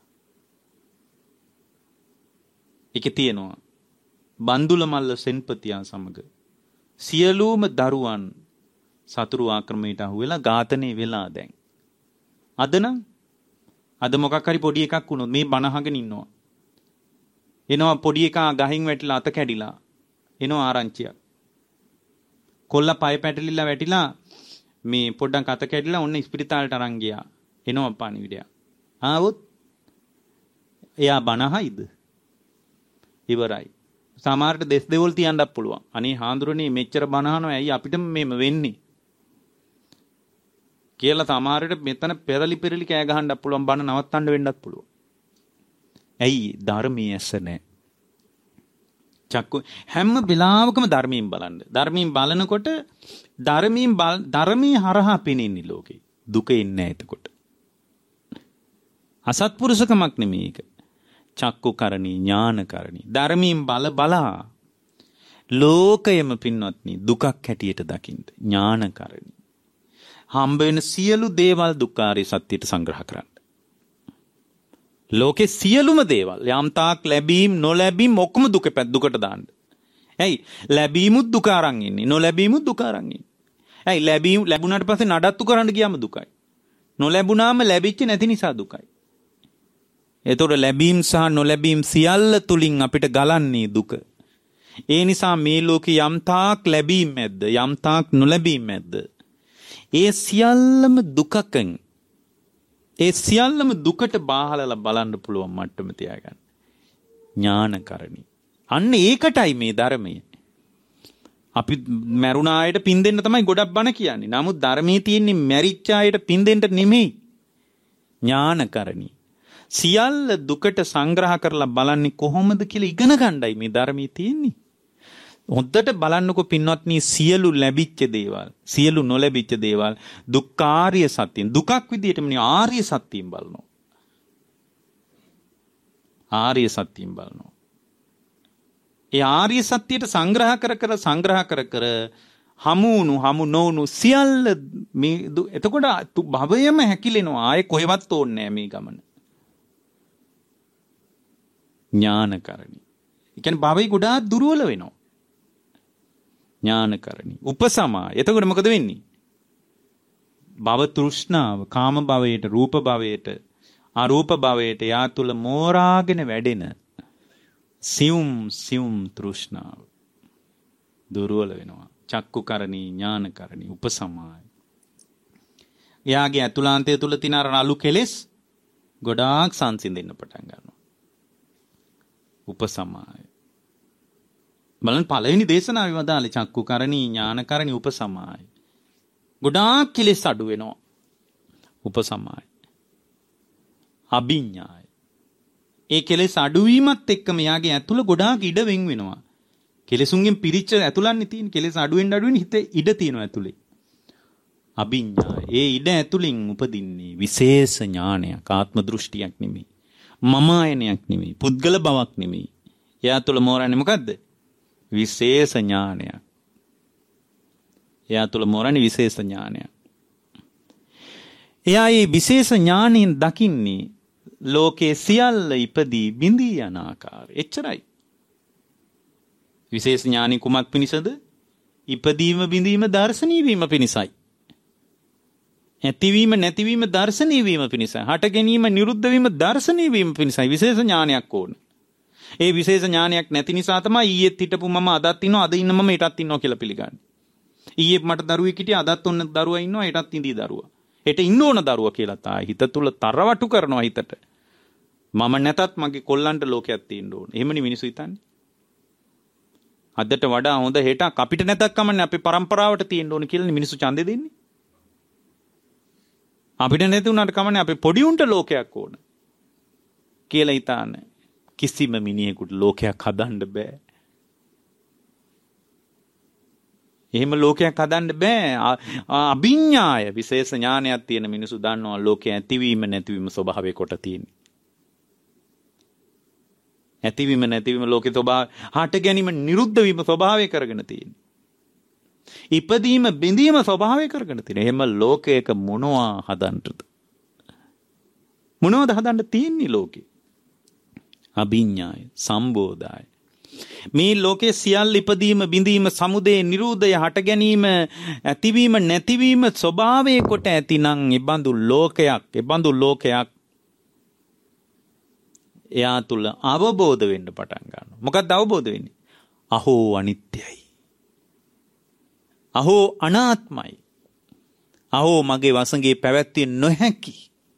ඒකේ තියෙනවා බන්දුල මල්ල සෙන්පතියා සමග සියලුම දරුවන් සතුරු ආක්‍රමණයට අහු වෙලා ඝාතනය වෙලා දැන්. අද නම් අද මොකක් හරි පොඩි එකක් වුණොත් මේ බණ අහගෙන ඉන්නවා. එනවා පොඩි එකා ගහින් වැටිලා අත කැඩිලා. එනවා ආරංචියක්. කොල්ල පය පැටලිලා වැටිලා මේ පොඩ්ඩක් අත කැඩිලා ඔන්න ඉස්පිරිතාලට අරන් ගියා. එනවා පණිවිඩය. ආවොත් එයා බණ අහයිද? ඉවරයි. සමහරට දෙස් දෙවොල් තියන්නත් පුළුවන්. අනේ හාඳුරනේ මෙච්චර බණ අහනවා ඇයි අපිට මේම වෙන්නේ? කියලා සමහරට මෙතන පෙරලි පෙරලි කෑ ගහන්නත් පුළුවන් බණ නවත්තන්න වෙන්නත් පුළුවන්. ඇයි? ධර්මයේ ඇස නැහැ. චක්කු හැම වෙලාවකම ධර්මයෙන් බලන්න. ධර්මයෙන් බලනකොට ධර්මයෙන් ධර්මයේ හරහා පෙනෙන්නේ ලෝකේ. දුක එන්නේ නැහැ එතකොට. අසත්පුරුෂකමක් නෙමෙයි ඒක. චක්කු කරණී ඥාන කරණී. ධර්මයෙන් බල බලා ලෝකයම පින්වත්නි දුකක් හැටියට දකින්න ඥාන කරණී. හම්බ වෙන සියලු දේවල් දුක්ඛාරිය සත්‍යයට සංග්‍රහ කරන්න. ලෝකේ සියලුම දේවල් යම් තාක් ලැබීම් නොලැබීම් ඔක්කොම දුක දුකට දාන්න. ඇයි? ලැබීමුත් දුක අරන් ඉන්නේ. නොලැබීමුත් දුක අරන් ඉන්නේ. ඇයි? ලැබීම් ලැබුණාට පස්සේ නඩත්තු කරන්න ගියාම දුකයි. නොලැබුණාම ලැබිච්ච නැති නිසා දුකයි. එතකොට ලැබීම් සහ නොලැබීම් සියල්ල තුලින් අපිට ගලන්නේ දුක. ඒ නිසා මේ ලෝකේ යම් තාක් ලැබීම් ඇද්ද යම් තාක් නොලැබීම් ඇද්ද ඒ සියල්ලම දුකකින් ඒ සියල්ලම දුකට බාහලලා බලන්න පුළුවන් මට්ටම තියාගන්න. ඥානකරණී. අන්න ඒකටයි මේ ධර්මය. අපි මරුණ ආයට පින් දෙන්න තමයි ගොඩක් බණ කියන්නේ. නමුත් ධර්මයේ තියෙන්නේ මැරිච්ච ආයට පින් දෙන්න නෙමෙයි. ඥානකරණී. සියල්ල දුකට සංග්‍රහ කරලා බලන්නේ කොහොමද කියලා ඉගෙන ගන්නයි මේ ධර්මයේ තියෙන්නේ. හොද්දට බලන්නකො පින්වත්නි සියලු ලැබිච්ච දේවල් සියලු නොලැබිච්ච දේවල් දුක්ඛාරිය සත්‍යයෙන් දුකක් විදිහටම නේ ආර්ය සත්‍යයෙන් බලනවා. ආර්ය සත්‍යයෙන් බලනවා. ඒ ආර්ය සත්‍යයට සංග්‍රහ කර කර සංග්‍රහ කර කර හමුණු හමු නොවුණු සියල්ල මේ එතකොට භවයම හැකිලෙනවා. ආයේ කොහෙවත් ඕනේ නැහැ මේ ගමන. ඥානකරණී. ඒ කියන්නේ භවය ගොඩාක් දුර්වල වෙනවා. ඥානකරණී. උපසමා. එතකොට මොකද වෙන්නේ? භව තෘෂ්ණාව කාම භවයට, රූප භවයට, අරූප භවයට යා තුල මෝරාගෙන වැඩෙන සියුම් සියුම් තෘෂ්ණාව දුර්වල වෙනවා. චක්කුකරණී, ඥානකරණී, උපසමාය. එයාගේ අතුලාන්තය තුල තියෙන අර අලු කෙලෙස් ගොඩාක් සංසිඳෙන්න පටන් ගන්නවා. උපසමාය. බලන්න පළවෙනි දේශනාවේ වදාළේ චක්කුකරණී, ඥානකරණී, උපසමාය. ගොඩාක් කෙලෙස් අඩු වෙනවා. උපසමාය. අභිඥාය. ඒ කෙලෙස් අඩුවීමත් එක්කම යාගේ ඇතුළ ගොඩාක් ඉඩ වෙන් වෙනවා. කෙලෙසුන්ගෙන් පිරිච්ච ඇතුළන්නේ තියෙන කෙලෙස් අඩුවෙන් අඩුවෙන් හිතේ ඉඩ තියෙනවා ඇතුළේ. අභිඥාය. ඒ ඉඩ ඇතුළින් උපදින්නේ විශේෂ ඥානයක්, ආත්ම දෘෂ්ටියක් නෙමෙයි. මම ආයනයක් නෙමෙයි, පුද්ගල බවක් නෙමෙයි. එයා තුළ මෝරන්නේ මොකද්ද? විශේෂ ඥානයක්. එයා තුළ මෝරන්නේ විශේෂ ඥානයක්. එයා මේ විශේෂ ඥානයෙන් දකින්නේ ලෝකේ සියල්ල ඉපදී බිඳී යන ආකාරය. එච්චරයි. විශේෂ ඥානි කුමක් පිණිසද? ඉපදීම බිඳීම දර්ශනීය වීම පිණිසයි. ඇතිවීම නැතිවීම දර්ශනීය වීම පිණිසයි. හට ගැනීම නිරුද්ධ වීම දර්ශනීය වීම පිණිසයි විශේෂ ඥානයක් ඕන. ඒ විශේෂ ඥානයක් නැති නිසා තමයි ඊයේත් හිටපු මම අදත් ඉන්නවා, අද ඉන්න මම ඊටත් ඉන්නවා කියලා පිළිගන්නේ. ඊයේ මට දරුවෙක් හිටියා, අදත් ඔන්න දරුවා ඉන්නවා, ඊටත් ඉඳී දරුවා. හෙට ඉන්න ඕන දරුවා කියලා තායි හිත තුල තරවටු කරනවා හිතට. මම නැතත් මගේ කොල්ලන්ට ලෝකයක් තියෙන්න ඕන. එහෙමනේ මිනිස්සු හිතන්නේ. අදට වඩා හොඳ හෙටක් අපිට නැතත් කමන්නේ අපේ પરම්පරාවට තියෙන්න ඕන කියලා මිනිස්සු ඡන්දෙ දෙන්නේ. අපිට නැති උනාට කමන්නේ අපේ පොඩි උන්ට ලෝකයක් ඕන කියලා හිතාන කිසිම මිනිහෙකුට ලෝකයක් හදන්න බෑ. එහෙම ලෝකයක් හදන්න බෑ. අභිඥාය විශේෂ ඥානයක් තියෙන මිනිස්සු දන්නවා ලෝකයේ ඇතිවීම නැතිවීම ස්වභාවය කොට තියෙන්නේ. ඇතිවීම නැතිවීම ලෝකේ ස්වභාවය, හට ගැනීම නිරුද්ධ වීම ස්වභාවය කරගෙන තියෙන්නේ. ඉපදීම බිඳීම ස්වභාවය කරගෙන තියෙන. එහෙම ලෝකයක මොනවා හදන්නද? මොනවද හදන්න තියෙන්නේ ලෝකේ? අභිඥාය, සම්බෝධාය. මේ ලෝකේ සියල්ල ඉපදීම බිඳීම සමුදය නිරෝධය හට ගැනීම ඇතිවීම නැතිවීම ස්වභාවය කොට ඇතිනම් ඒබඳු ලෝකයක් ඒබඳු ලෝකයක් එයා තුල අවබෝධ වෙන්න පටන් ගන්නවා. මොකක්ද අවබෝධ වෙන්නේ? අහෝ අනිත්‍යයි. අහෝ අනාත්මයි. අහෝ මගේ වසඟේ පැවැත්විය නොහැකි.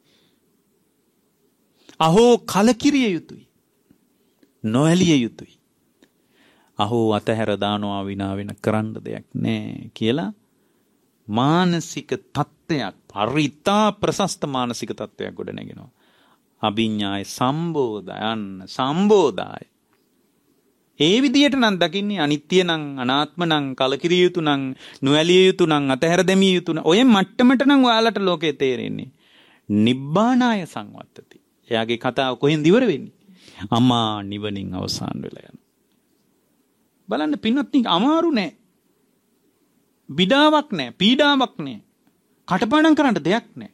අහෝ කලකිරිය යුතුයි. නොඇලිය යුතුයි. අහෝ අතහැර දානවා විනා වෙන කරන්න දෙයක් නැහැ කියලා මානසික තත්ත්වයක්, පරිත්‍තා ප්‍රශස්ත මානසික තත්ත්වයක් ගොඩ නැගෙනවා. අභිඥාය සම්බෝධයන් සම්බෝධාය. ඒ විදියට නම් දකින්නේ අනිත්‍ය නම් අනාත්ම නම් කලකිරිය යුතු නම් නොඇලිය යුතු නම් අතහැර දැමිය යුතු නම් ඔය මට්ටමට නම් ඔයාලට ලෝකේ තේරෙන්නේ. නිබ්බානාය සංවත්තති. එයාගේ කතාව කොහෙන්ද ඉවර වෙන්නේ? අමා නිවනින් අවසන් වෙලා යනවා. බලන්න පින්වත්නි අමාරු නෑ. බිඩාවක් නෑ, පීඩාවක් නෑ. කටපාඩම් කරන්න දෙයක් නෑ.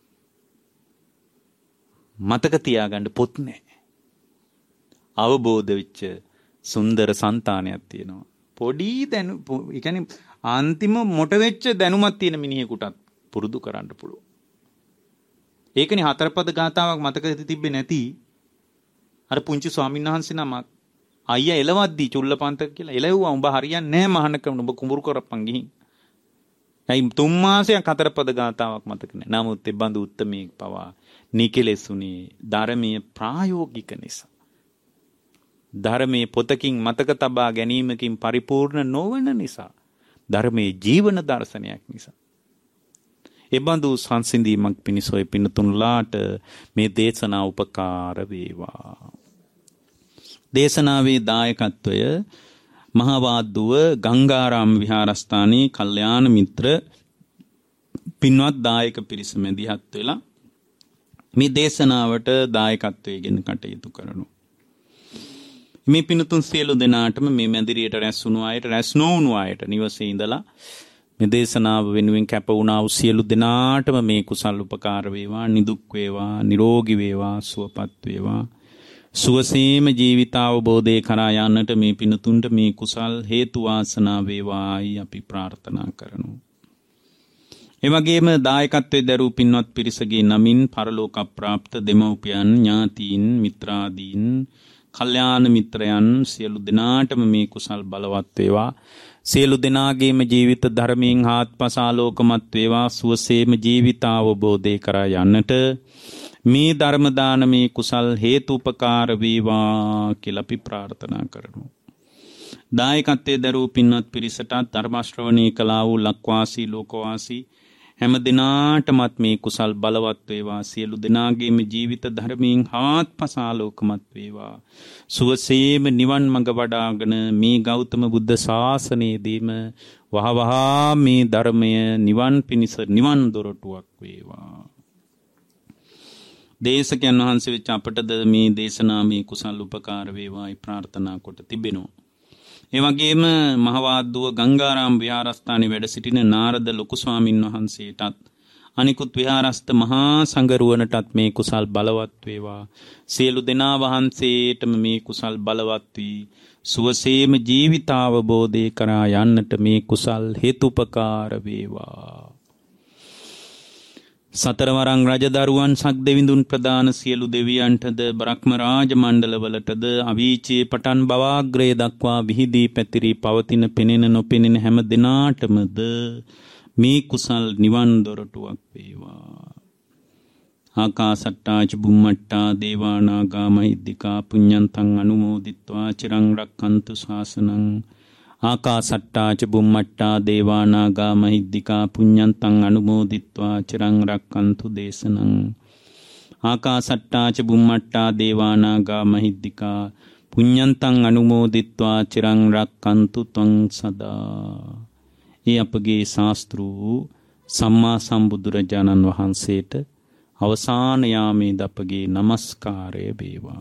මතක තියාගන්න පොත් නෑ. අවබෝධ වෙච්ච සුන්දර సంతානයක් තියෙනවා. පොඩි දැනු ඒ කියන්නේ අන්තිම මොට වෙච්ච දැනුමක් තියෙන මිනිහෙකුටත් පුරුදු කරන්න පුළුවන්. ඒකනේ හතරපද ගාතාවක් මතක තිබ්බේ නැති අර පුංචි ස්වාමීන් වහන්සේ නමක් අයියා එලවද්දී චුල්ලපන්තක කියලා එලෙව්වා උඹ හරියන්නේ නැහැ මහානකම උඹ කුඹුරු කරපන් ගිහින්. ඇයි තුන් මාසයක් හතරපද ගාතාවක් මතක නැහැ. නමුත් ඒ බඳු උත්තමයෙක් පවා නිකලෙසුනේ ධර්මයේ ප්‍රායෝගික නිසා. ධර්මයේ පොතකින් මතක තබා ගැනීමකින් පරිපූර්ණ නොවන නිසා. ධර්මයේ ජීවන දර්ශනයක් නිසා. එබඳු සංසිඳීමක් පිණිස ඔය පින්නතුන්ලාට මේ දේශනා උපකාර වේවා. දේශනාවේ දායකත්වය මහාවාද්දුව ගංගාරාම විහාරස්ථානයේ කල්යාණ මිත්‍ර පින්වත් දායක පිරිස මැදිහත් වෙලා මේ දේශනාවට දායකත්වයෙන් කටයුතු කරනවා. මේ පින්නතුන් සියලු දෙනාටම මේ මැදිරියට රැස් වුණු අයට රැස් නොවුණු අයට නිවසේ ඉඳලා මේ දේශනාව වෙනුවෙන් කැප වුණා වූ සියලු දෙනාටම මේ කුසල් උපකාර වේවා, නිදුක් වේවා, නිරෝගී වේවා, සුවපත් වේවා. සුවසේම ජීවිතාවබෝධය කරා යන්නට මේ පින්නතුන්ට මේ කුසල් හේතු වාසනා වේවායි අපි ප්‍රාර්ථනා කරනවා. ඒ වගේම දායකත්වයේ දරූ පින්වත් පිරිසගේ නමින් පරලෝක ප්‍රාප්ත දෙමව්පියන්, ඥාතීන්, මිත්‍රාදීන්, කල්යාණ මිත්‍රයන් සියලු දෙනාටම මේ කුසල් බලවත් වේවා. සියලු දෙනාගේම ජීවිත ධර්මයෙන් හාත්පස ආලෝකමත් වේවා. සුවසේම ජීවිතාවබෝධය කරා යන්නට මේ ධර්ම දානමේ කුසල් හේතුපකාර වේවා කියලා අපි ප්‍රාර්ථනා කරනවා. දායකත්වයේ දරූ පින්වත් පිරිසට ධර්ම ශ්‍රවණී කළා වූ ලක්වාසී ලෝකවාසී හැම දිනාටමත් මේ කුසල් බලවත් වේවා. සියලු දෙනාගේම ජීවිත ධර්මයෙන් හාත්පස ආලෝකමත් වේවා. සුවසේම නිවන් මඟ වඩාගෙන මේ ගෞතම බුද්ධ ශාසනයේදීම වහවහා මේ ධර්මය නිවන් පිණිස නිවන් දොරටුවක් වේවා. දේශකයන් වහන්සේ වෙච්ච අපටද මේ දේශනාමේ කුසල් උපකාර වේවායි ප්‍රාර්ථනා කොට තිබෙනවා. ඒ වගේම මහවාද්දුව ගංගාරාම විහාරස්ථානයේ වැඩ සිටින නාරද ලොකු ස්වාමින් වහන්සේටත් අනිකුත් විහාරස්ත මහා සංඝරුවනටත් මේ කුසල් බලවත් වේවා. සියලු දෙනා වහන්සේටම මේ කුසල් බලවත් වී සුවසේම ජීවිතාවබෝධය කරා යන්නට මේ කුසල් හේතුපකාර වේවා. සතරවරං රජදරුවන් සක්දෙවිඳුන් ප්‍රදාන සියලු දෙවියන්ටද බ්‍රහ්ම රාජ මණ්ඩලවලටද අවීචේ පටන් බවාග්‍රේ දක්වා විහිදී පැතිරී පවතින පෙනෙන නොපෙනෙන හැම දිනාටමද මේ කුසල් නිවන් දොරටුවක් වේවා. ආකාසට්ටා ච බුම්මට්ටා දේවා නාග මහිද්దికා පුඤ්ඤන්තං අනුමෝදිත්වා චිරං රක්ඛන්තු ශාසනං. ආකාසට්ටා ච බුම්මට්ටා දේවා නාග මහිද්దికා පුඤ්ඤන්තං අනුමෝදිත්වා චිරං රක්ඛන්තු දේශනං. ආකාසට්ටා ච බුම්මට්ටා දේවා නාග මහිද්దికා පුඤ්ඤන්තං අනුමෝදිත්වා චිරං රක්ඛන්තු ත්වං සදා. ඒ අපගේ ශාස්ත්‍රූ සම්මා සම්බුදුරජාණන් වහන්සේට අවසාන යාමේ දපගේ নমස්කාරය වේවා.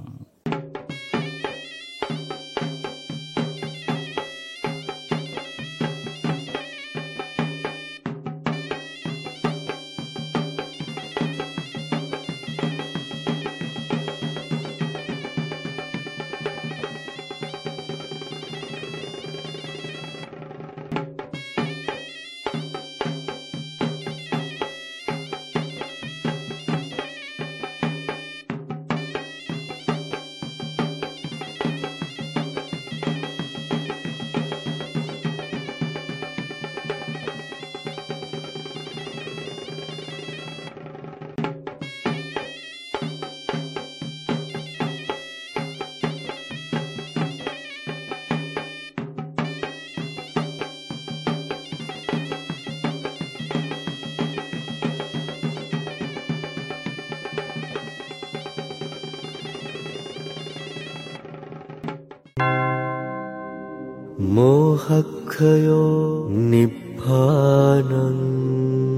मोहक्षयो निब्बानम्